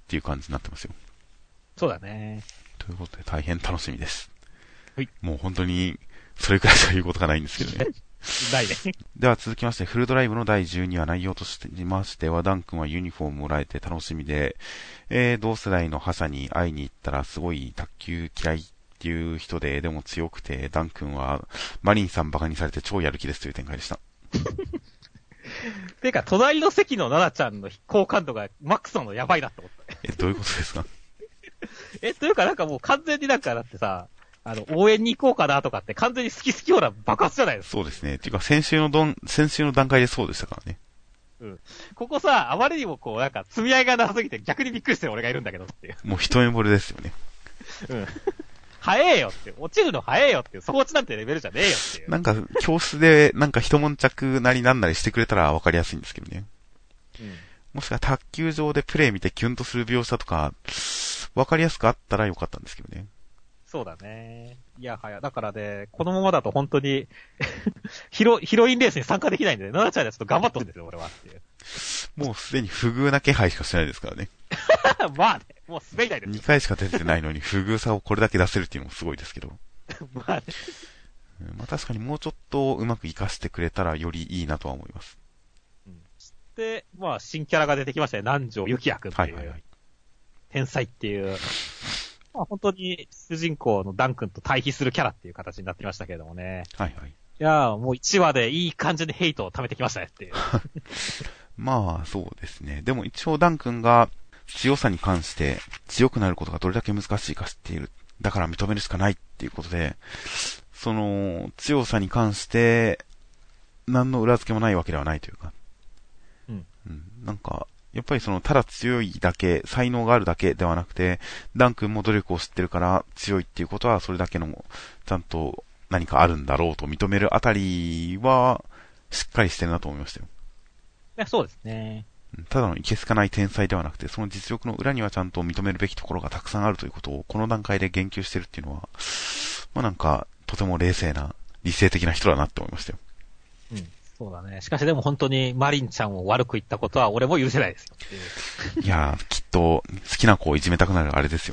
Speaker 1: っていう感じになってますよ。
Speaker 2: そうだね。
Speaker 1: ということで大変楽しみです。
Speaker 2: はい。
Speaker 1: もう本当に、それくらいしか言うことがないんですけどね。
Speaker 2: ないね。
Speaker 1: では続きまして、フルドライブの第12話内容としてましては、ダン君はユニフォームをもらえて楽しみで、同世代の覇者に会いに行ったらすごい卓球嫌いっていう人で、でも強くて、ダン君はマリンさんバカにされて超やる気ですという展開でした。
Speaker 2: てか、隣の席のナナちゃんの好感度がマックスなのやばいなって思った。
Speaker 1: どういうことですか？
Speaker 2: というかなんかもう完全になんかだってさ、応援に行こうかなとかって完全に好き好きオーラ爆発じゃないですか。
Speaker 1: そうですね。っていうか先週の段階でそうでしたからね。
Speaker 2: うん。ここさ、あまりにもこうなんか積み合いがなさすぎて逆にびっくりしてる俺がいるんだけどっていう。
Speaker 1: もう一目惚れですよね。
Speaker 2: うん。早えよって、落ちるの早えよって、底落ちなんてレベルじゃねえよっていう。
Speaker 1: なんか、教室で、なんか一悶着なりなんなりしてくれたらわかりやすいんですけどね。
Speaker 2: うん。
Speaker 1: もしくは卓球場でプレイ見てキュンとする描写とか、わかりやすくあったらよかったんですけどね。
Speaker 2: そうだね。いやはや、だからね、このままだと本当にヒロインレースに参加できないんで、ナナちゃんでちょっと頑張ってほしいんですよ、俺はっていう。
Speaker 1: もうすでに不遇な気配しかしてないですからね。
Speaker 2: まあね、もう滑りないです。
Speaker 1: 2回しか出てないのに不遇さをこれだけ出せるっていうのもすごいですけど。
Speaker 2: まあね。
Speaker 1: まあ確かにもうちょっとうまく活かしてくれたらよりいいなとは思います。
Speaker 2: で、まあ新キャラが出てきましたね。南條幸也くんっていう。
Speaker 1: はいはいはい。
Speaker 2: 天才っていう。まあ本当に主人公のダン君と対比するキャラっていう形になってきましたけれどもね。
Speaker 1: はいはい。
Speaker 2: いやーもう1話でいい感じにヘイトを貯めてきましたねっていう。
Speaker 1: まあそうですね。でも一応ダン君が強さに関して強くなることがどれだけ難しいか知っている。だから認めるしかないっていうことで、その強さに関して何の裏付けもないわけではないというか。
Speaker 2: うん。
Speaker 1: なんか、やっぱりそのただ強いだけ、才能があるだけではなくて、ダン君も努力を知ってるから強いっていうことはそれだけのちゃんと何かあるんだろうと認めるあたりはしっかりしてるなと思いましたよ。
Speaker 2: いや、そうですね。
Speaker 1: ただのいけすかない天才ではなくて、その実力の裏にはちゃんと認めるべきところがたくさんあるということを、この段階で言及してるっていうのは、まあなんか、とても冷静な、理性的な人だなって思いましたよ。
Speaker 2: うん。そうだね。しかしでも本当にマリンちゃんを悪く言ったことは俺も許せないですよっていう。
Speaker 1: いやー、きっと、好きな子をいじめたくなるあれですよ。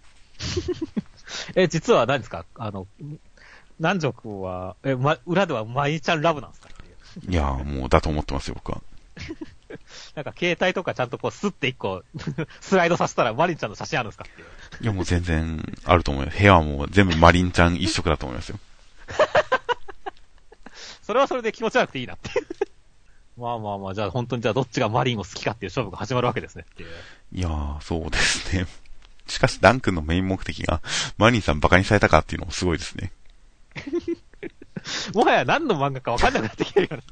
Speaker 2: 実は何ですか南條くんは、裏ではマリンちゃんラブなんですかっていう。
Speaker 1: いやー、もうだと思ってますよ、僕は。
Speaker 2: なんか携帯とかちゃんとこうスッて一個スライドさせたらマリンちゃんの写真あるんですかっていう。
Speaker 1: いやもう全然あると思います。部屋はもう全部マリンちゃん一色だと思いますよ。
Speaker 2: それはそれで気持ち悪くていいなっていう。まあまあまあ、じゃあ本当にじゃあどっちがマリンを好きかっていう勝負が始まるわけですねっていう。
Speaker 1: いやー、そうですね。しかしダン君のメイン目的がマリンさんバカにされたかっていうのもすごいですね。
Speaker 2: もはや何の漫画か分かんなくなってきてるよね。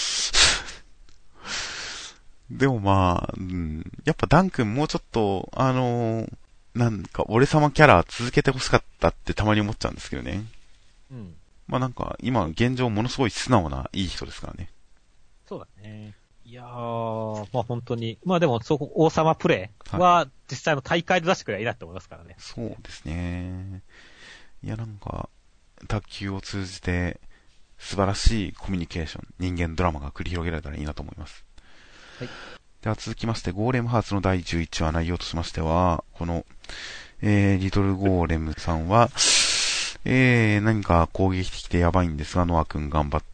Speaker 1: でもまあ、やっぱダン君もうちょっと、なんか俺様キャラ続けて欲しかったってたまに思っちゃうんですけどね。
Speaker 2: うん。
Speaker 1: まあなんか、今現状ものすごい素直ないい人ですからね。
Speaker 2: そうだね。いやー、まあ本当に。まあでも、王様プレイは実際の大会で出してくればいいなって思いますからね。
Speaker 1: そうですね。いやなんか、卓球を通じて素晴らしいコミュニケーション、人間ドラマが繰り広げられたらいいなと思います。はい。では続きまして、ゴーレムハーツの第11話内容としましては、この、リトルゴーレムさんは、何か攻撃的でやばいんですが、ノア君頑張って、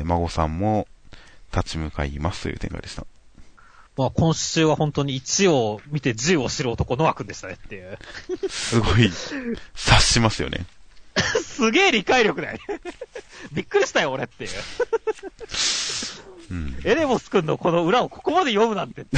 Speaker 1: 孫さんも立ち向かいますという展開でした。
Speaker 2: まあ今週は本当に1を見て10を知る男ノア君でしたねっていう。
Speaker 1: すごい、察しますよね。
Speaker 2: すげえ理解力だよね。びっくりしたよ俺っていう。
Speaker 1: うん、
Speaker 2: エレボス君のこの裏をここまで読むなんて。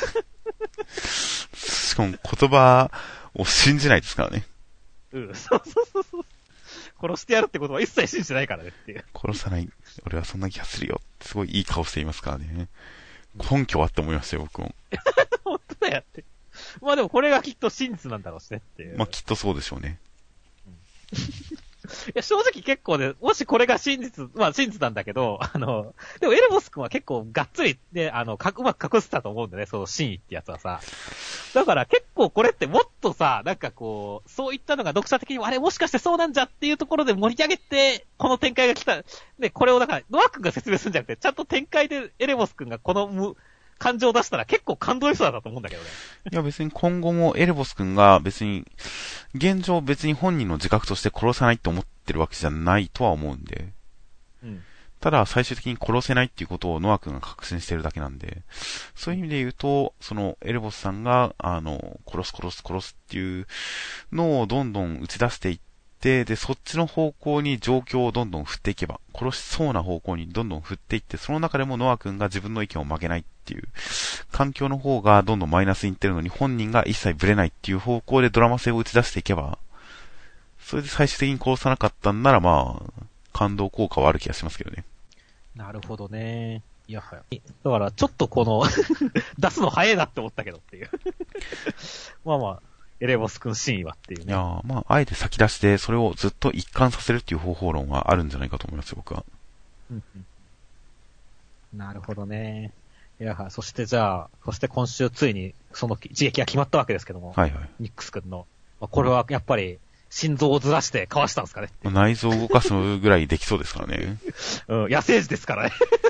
Speaker 1: しかも言葉を信じないですからね。
Speaker 2: うん、そう。殺してやるってことは一切信じてないからねっていう。
Speaker 1: 殺さない。俺はそんな気がするよ。すごいいい顔していますからね。根拠はって思いましたよ、僕も。
Speaker 2: 本当だよって。まあでもこれがきっと真実なんだろうしねっていう。
Speaker 1: まあきっとそうでしょうね。
Speaker 2: いや、正直結構ね、もしこれが真実、まあ真実なんだけど、でもエルボス君は結構がっつりね、うまく隠せたと思うんだね、その真意ってやつはさ。だから結構これってもっとさ、なんかこう、そういったのが読者的にあれもしかしてそうなんじゃっていうところで盛り上げて、この展開が来た。で、これをだから、ノア君が説明するんじゃなくて、ちゃんと展開でエレボス君がこの感情を出したら結構感動エピソードだと思うんだけどね。
Speaker 1: いや別に今後もエレボス君が別に、現状別に本人の自覚として殺さないって思ってるわけじゃないとは思うんで。
Speaker 2: うん。
Speaker 1: ただ最終的に殺せないっていうことをノア君が確信してるだけなんで、そういう意味で言うと、そのエレボスさんが、殺すっていうのをどんどん打ち出していって、で、そっちの方向に状況をどんどん振っていけば、殺しそうな方向にどんどん振っていって、その中でもノア君が自分の意見を曲げないっていう、環境の方がどんどんマイナスにいってるのに本人が一切ブレないっていう方向でドラマ性を打ち出していけば、それで最終的に殺さなかったんならまあ、感動効果はある気がしますけどね。
Speaker 2: なるほどね。いや、はや。だから、ちょっとこの出すの早いなって思ったけどっていう。まあまあ、エレボス君真意はっていうね。
Speaker 1: いやー、まあ、あえて先出して、それをずっと一貫させるっていう方法論はあるんじゃないかと思いますよ、僕は。
Speaker 2: うんうん、なるほどね。いや、そしてじゃあ、そして今週ついにその一撃が決まったわけですけども。
Speaker 1: はいはい。
Speaker 2: ニックス君の。まあ、これはやっぱり、心臓をずらしてかわしたんですかね。
Speaker 1: 内臓を動かすぐらいできそうですからね。
Speaker 2: うん、野生児ですからね。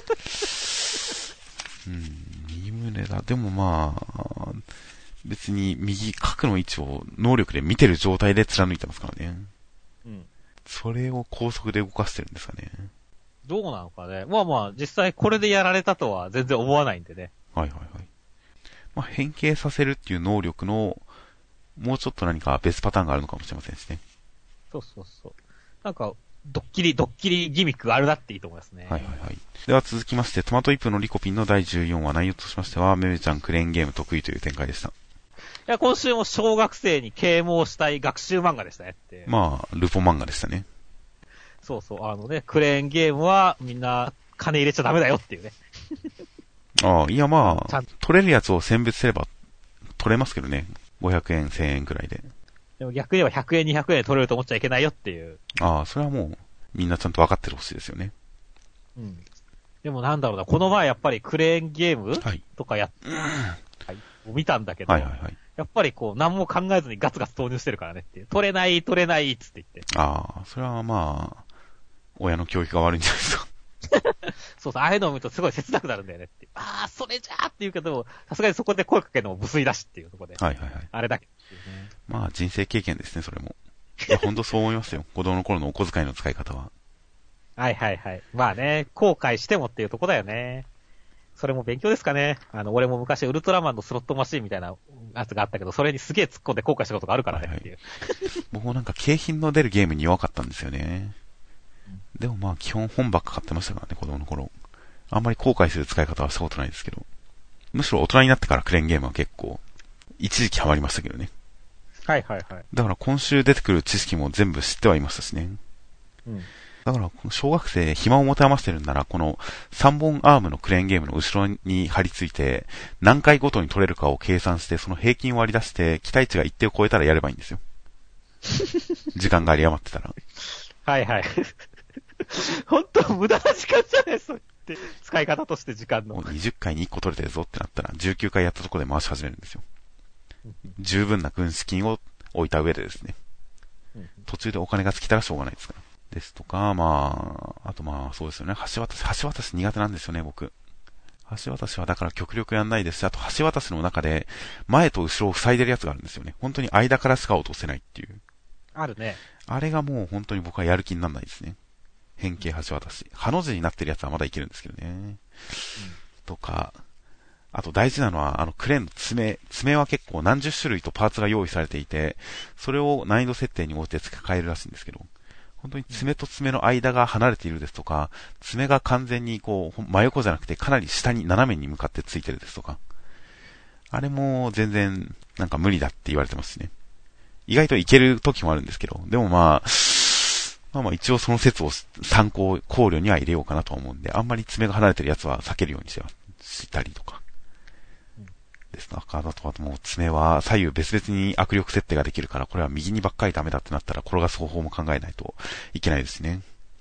Speaker 1: 右胸だ。でもまあ、別に右角の位置を能力で見てる状態で貫いてますからね。
Speaker 2: うん。
Speaker 1: それを高速で動かしてるんですかね。
Speaker 2: どうなのかね。まあまあ、実際これでやられたとは全然思わないんでね。
Speaker 1: はいはいはい。まあ、変形させるっていう能力の、もうちょっと何か別パターンがあるのかもしれませんしね。
Speaker 2: そうそうそう。なんか、ドッキリギミックがあるなっていいと思いますね。
Speaker 1: はいはいはい。では続きまして、トマトイップのリコピンの第14話、内容としましては、めめちゃんクレーンゲーム得意という展開でした。
Speaker 2: いや、今週も小学生に啓蒙したい学習漫画でしたねって。
Speaker 1: まあ、ルポ漫画でしたね。
Speaker 2: そうそう、クレーンゲームはみんな金入れちゃダメだよっていうね。
Speaker 1: ああ、いやまあ、取れるやつを選別すれば取れますけどね。500円、1000円くらいで。
Speaker 2: でも逆に言えば100円、200円で取れると思っちゃいけないよっていう。
Speaker 1: ああ、それはもう、みんなちゃんと分かってるほしいですよね。
Speaker 2: うん。でもなんだろうな、この前やっぱりクレーンゲーム、
Speaker 1: はい、
Speaker 2: とかはい、見たんだけど、
Speaker 1: はいはいはい、
Speaker 2: やっぱりこう、何も考えずにガツガツ投入してるからねっていう。取れないっつって言って。
Speaker 1: ああ、それはまあ、親の教育が悪いんじゃないですか。
Speaker 2: そうそう、ああいうのを見るとすごい切なくなるんだよねって。ああ、それじゃーって言うけど、さすがにそこで声かけるのも無粋だしっていうところで。
Speaker 1: はいはいはい。
Speaker 2: あれだけっていうね。
Speaker 1: まあ人生経験ですね、それも。いや、ほんとそう思いますよ。子供の頃のお小遣いの使い方は。
Speaker 2: はいはいはい。まあね、後悔してもっていうとこだよね。それも勉強ですかね。俺も昔ウルトラマンのスロットマシーンみたいなやつがあったけど、それにすげえ突っ込んで後悔したことがあるからねっていう。
Speaker 1: はいはい、僕もなんか景品の出るゲームに弱かったんですよね。でもまあ基本本ばっか買ってましたからね、子供の頃。あんまり後悔する使い方はしたことないですけど。むしろ大人になってからクレーンゲームは結構、一時期ハマりましたけどね。
Speaker 2: はいはいはい。
Speaker 1: だから今週出てくる知識も全部知ってはいましたしね。
Speaker 2: うん。
Speaker 1: だから、小学生で暇を持て余してるんなら、この3本アームのクレーンゲームの後ろに張り付いて、何回ごとに取れるかを計算して、その平均を割り出して、期待値が一定を超えたらやればいいんですよ。時間があり余ってたら。
Speaker 2: はいはい。本当無駄な時間じゃないそれって。使い方として時間の。
Speaker 1: もう20回に1個取れてるぞってなったら、19回やったとこで回し始めるんですよ。十分な軍資金を置いた上でですね。途中でお金が尽きたらしょうがないですから。ですとか、まあ、あとまあ、そうですよね。橋渡し苦手なんですよね、僕。橋渡しはだから極力やんないですし、あと橋渡しの中で、前と後ろを塞いでるやつがあるんですよね。本当に間からしか落とせないっていう。
Speaker 2: あるね。
Speaker 1: あれがもう本当に僕はやる気にならないですね。変形橋渡し。ハの字になってるやつはまだいけるんですけどね。とか、あと大事なのは、クレーンの爪は結構何十種類とパーツが用意されていて、それを難易度設定に応じて付け替えるらしいんですけど、本当に爪と爪の間が離れているですとか、爪が完全にこう、真横じゃなくてかなり下に斜めに向かってついてるですとか、あれも全然なんか無理だって言われてますしね。意外といける時もあるんですけど、でもまあ一応その説を考慮には入れようかなと思うんで、あんまり爪が離れてるやつは避けるようにしたりとか。ですとか、あともう爪は左右別々に握力設定ができるから、これは右にばっかりダメだってなったら転がす方法も考えないといけないですね。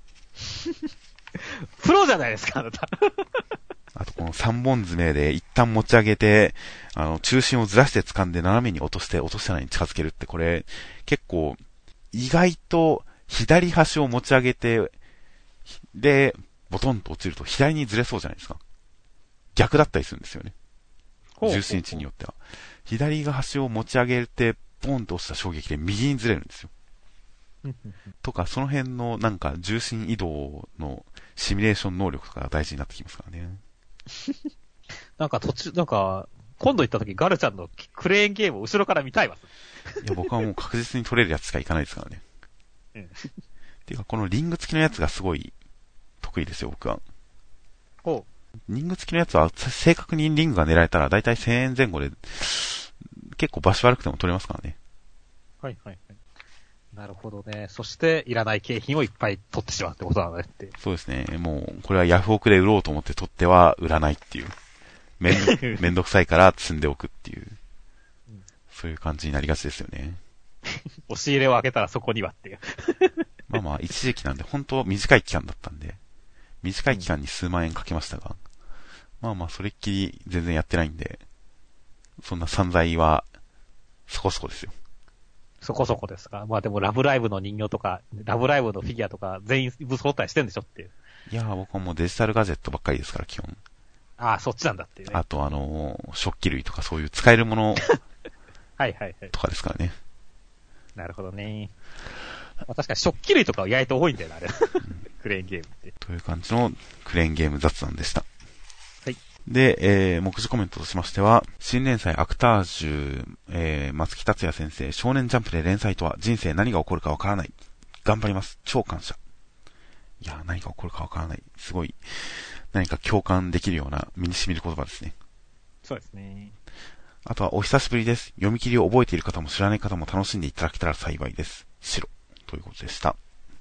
Speaker 2: プロじゃないですか、あなた。
Speaker 1: あとこの3本爪で一旦持ち上げて、中心をずらして掴んで斜めに落としたのに近づけるって、これ結構意外と左端を持ち上げて、で、ボトンと落ちると左にずれそうじゃないですか。逆だったりするんですよね。 重心位置によっては。左が端を持ち上げて、ボンと押した衝撃で右にずれるんですよ。とか、その辺のなんか重心移動のシミュレーション能力とかが大事になってきますからね。
Speaker 2: なんか今度行った時ガルちゃんのクレーンゲームを後ろから見たいわ。
Speaker 1: いや、僕はもう確実に取れるやつしかいかないですからね。っていうか、このリング付きのやつがすごい得意ですよ、僕は。リング付きのやつは正確にリングが狙えたらだいたい1000円前後で結構場所悪くても取れますからね。
Speaker 2: はいはいはい。なるほどね。そして、いらない景品をいっぱい取ってしまうってことなんだねって。
Speaker 1: そうですね。もう、これはヤフオクで売ろうと思って取っては売らないっていう。めんどくさいから積んでおくっていう。そういう感じになりがちですよね。
Speaker 2: 押し入れを開けたらそこにはっていう。
Speaker 1: まあまあ、一時期なんで、本当短い期間だったんで、短い期間に数万円かけましたが、まあまあ、それっきり全然やってないんで、そんな散財は、そこそこですよ。
Speaker 2: そこそこですか。まあでもラブライブの人形とか、ラブライブのフィギュアとか、全員揃ったりしてんでしょっていう。
Speaker 1: いやー、僕はもうデジタルガジェットばっかりですから、基本。
Speaker 2: ああ、そっちなんだっていうね。
Speaker 1: あと食器類とかそういう使えるもの
Speaker 2: はいはいはい。
Speaker 1: とかですからね。
Speaker 2: なるほどね。まあ、確かに食器類とかは意外と多いんだよな、あれ。クレーンゲームって。
Speaker 1: という感じのクレーンゲーム雑談でした。
Speaker 2: はい。
Speaker 1: で、目次コメントとしましては、新連載アクタージュ、松木達也先生、少年ジャンプで連載とは人生何が起こるかわからない。頑張ります。超感謝。いや、何が起こるかわからない。すごい、何か共感できるような身に染みる言葉ですね。
Speaker 2: そうですね。
Speaker 1: あとは、お久しぶりです。読み切りを覚えている方も知らない方も楽しんでいただけたら幸いです。白。ということでした。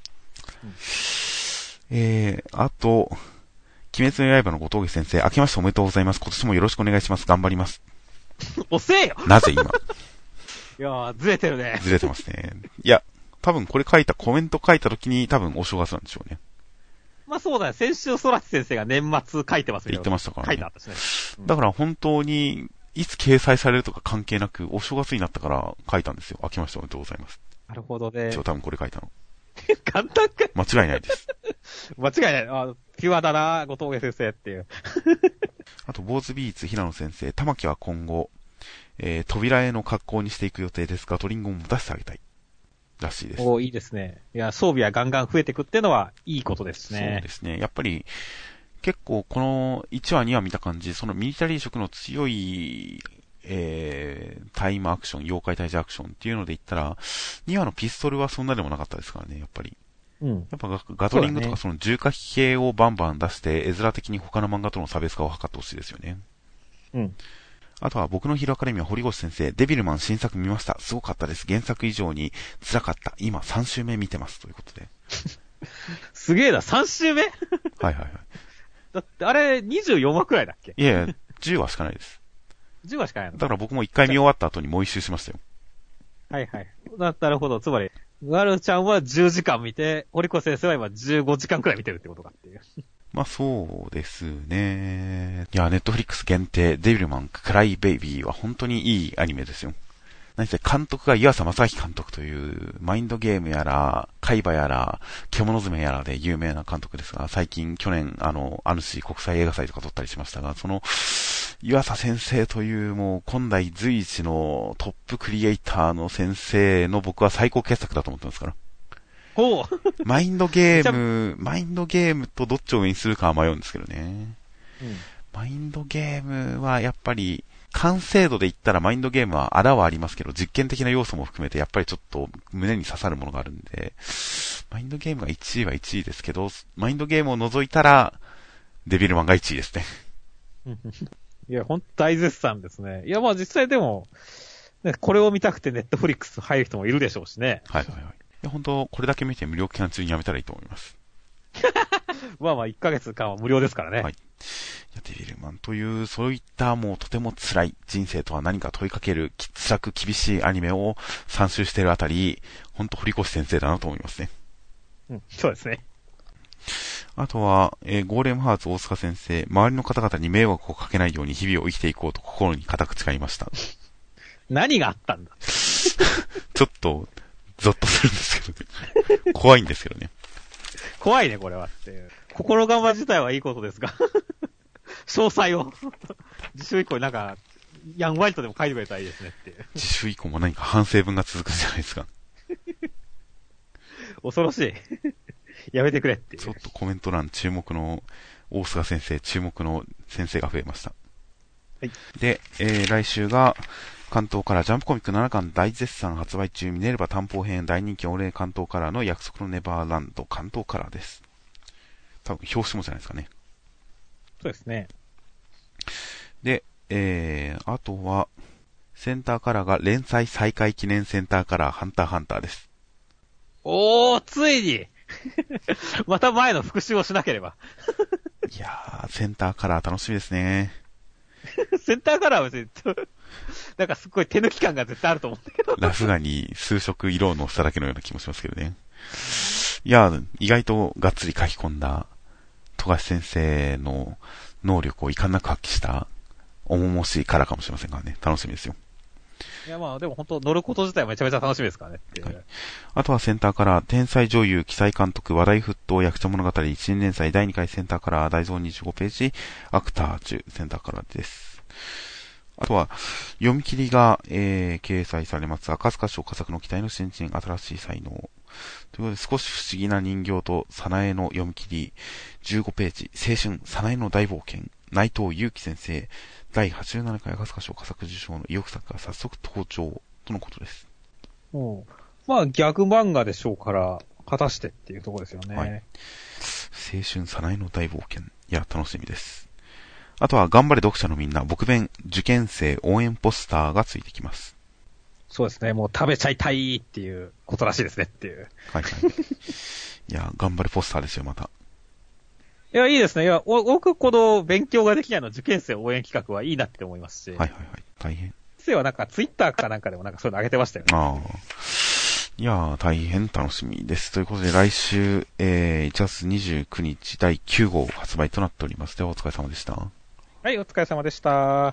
Speaker 1: あと、鬼滅の刃の後藤家先生、明けましておめでとうございます。今年もよろしくお願いします。頑張ります。
Speaker 2: 遅えよ
Speaker 1: なぜ今
Speaker 2: いやー、ずれてるね。
Speaker 1: ずれてますね。いや、多分これコメント書いた時に多分お正月なんでしょうね。
Speaker 2: まあそうだよ。先週、ソラチ先生が年末書いてます
Speaker 1: って言ってましたからね。
Speaker 2: 書いてあったしね。
Speaker 1: だから本当に、いつ掲載されるとか関係なく、お正月になったから書いたんですよ。明けましておめでとうございます。
Speaker 2: なるほどね。
Speaker 1: 一応多分これ書いたの。
Speaker 2: 簡単か
Speaker 1: 間違いないです。
Speaker 2: 間違いない。ピュアだな、後藤家先生っていう。
Speaker 1: あと、坊主ビーツ平野先生、玉木は今後、扉絵の格好にしていく予定ですが、トリンゴも出してあげたい。らしいです。
Speaker 2: いいですね。いや、装備はガンガン増えていくっていうのは、いいことですね。
Speaker 1: そうですね。やっぱり、結構この1話2話見た感じ、そのミリタリー色の強い、タイムアクション、妖怪退治アクションっていうので言ったら、2話のピストルはそんなでもなかったですからね、やっぱり。
Speaker 2: うん。
Speaker 1: やっぱガトリングとかその重火器系をバンバン出して、絵面的に他の漫画との差別化を図ってほしいですよね。
Speaker 2: うん。
Speaker 1: あとは僕のヒーローアカデミア堀越先生、デビルマン新作見ました。すごかったです。原作以上に辛かった。今3週目見てます。ということで。
Speaker 2: すげえな、3週目
Speaker 1: はいはいはい。
Speaker 2: だってあれ24話くらいだっけ？
Speaker 1: いやいや、10話しかないです。
Speaker 2: 10話しかないの？
Speaker 1: だから僕も1回見終わった後にもう一周しましたよ。
Speaker 2: はいはい。なるほど。つまり、ガルちゃんは10時間見て、堀越先生は今15時間くらい見てるってことかっていう。
Speaker 1: まあそうですね。いや、ネットフリックス限定、デビルマンクライベイビーは本当にいいアニメですよ。何せ監督が湯浅正明監督という、マインドゲームやら、海馬やら、獣爪やらで有名な監督ですが、最近去年、アヌシ国際映画祭とか撮ったりしましたが、その、湯浅先生というもう、今代随一のトップクリエイターの先生の僕は最高傑作だと思ってますから。
Speaker 2: ほう
Speaker 1: マインドゲームとどっちを上にするかは迷うんですけどね。
Speaker 2: うん、
Speaker 1: マインドゲームはやっぱり、完成度で言ったらマインドゲームはあらはありますけど、実験的な要素も含めてやっぱりちょっと胸に刺さるものがあるんで、マインドゲームが1位は1位ですけど、マインドゲームを除いたら、デビルマンが1位ですね。
Speaker 2: いや、ほんと大絶賛ですね。いや、まあ実際でも、ね、これを見たくてネットフリックス入る人もいるでしょうしね。
Speaker 1: はいはいはい。いや、本当これだけ見て無料期間中にやめたらいいと思います。
Speaker 2: まあ1ヶ月間は無料ですからね。
Speaker 1: はい。いや、デビルマンという、そういったもうとても辛い人生とは何か問いかける、辛く厳しいアニメを参集しているあたり、ほんと堀越先生だなと思いますね。
Speaker 2: うん、そうですね。
Speaker 1: あとは、ゴーレムハーツ大塚先生、周りの方々に迷惑をかけないように日々を生きていこうと心に固く誓いました。
Speaker 2: 何があったんだ
Speaker 1: ちょっと、ゾッとするんですけどね。怖いんですけどね。
Speaker 2: 怖いね、これはって。心構え自体はいいことですが。詳細を。次週以降になんか、 ヤンワイトでも書いてくれたらいいですねっていう。
Speaker 1: 自主以降も何か反省文が続くじゃないですか。
Speaker 2: 恐ろしい。やめてくれっていう。
Speaker 1: ちょっとコメント欄注目の、大菅先生、注目の先生が増えました。
Speaker 2: はい。
Speaker 1: で、来週が、関東からジャンプコミック7巻大絶賛発売中、ミネルヴァ担保編大人気お礼関東カラーの約束のネバーランド関東カラーです。多分表紙もじゃないですかね。
Speaker 2: そうですね。
Speaker 1: で、あとは、センターカラーが連載再開記念センターカラーハンターハンターです。
Speaker 2: おー、ついにまた前の復習をしなければ。
Speaker 1: いやー、センターカラー楽しみですね。
Speaker 2: センターカラーは別に、なんかすっごい手抜き感が絶対あると思うんだけど。
Speaker 1: ラフ画に数色色を乗せただけのような気もしますけどね。いやー、意外とがっつり書き込んだ、富樫先生の能力を遺憾なく発揮した、重々しいカラーかもしれませんからね。楽しみですよ。
Speaker 2: いやまあでも本当乗ること自体めちゃめちゃ楽しみですからねっていう、
Speaker 1: はい。あとはセンターカラー、天才女優、記載監督、話題沸騰役者物語、一年連載第2回センターカラー、大蔵25ページ、アクター10、センターカラーです。あとは、読み切りが、掲載されます。赤塚賞佳作の期待の新人、新しい才能。ということで、少し不思議な人形と、早苗の読み切り、15ページ、青春、早苗の大冒険、内藤祐樹先生、第87回赤塚賞佳作受賞の意欲作が早速登場、とのことです。
Speaker 2: まあ、ギャグ漫画でしょうから、果たしてっていうところですよね。
Speaker 1: はい。青春、早苗の大冒険。いや、楽しみです。あとは、頑張れ読者のみんな、僕弁、受験生応援ポスターがついてきます。
Speaker 2: そうですね。もう食べちゃいたいっていうことらしいですねっていう。
Speaker 1: はいはい。いや、頑張れポスターですよ、また。
Speaker 2: いや、いいですね。いや、僕、この勉強ができないの受験生応援企画はいいなって思いますし。
Speaker 1: はいはいはい。大変。
Speaker 2: 先生はなんかツイッターかなんかでもなんかそういうの上げてましたよね。
Speaker 1: ああ。いやー、大変楽しみです。ということで、来週、1月29日第9号発売となっております。では、お疲れ様でした。
Speaker 2: はい、お疲れ様でした。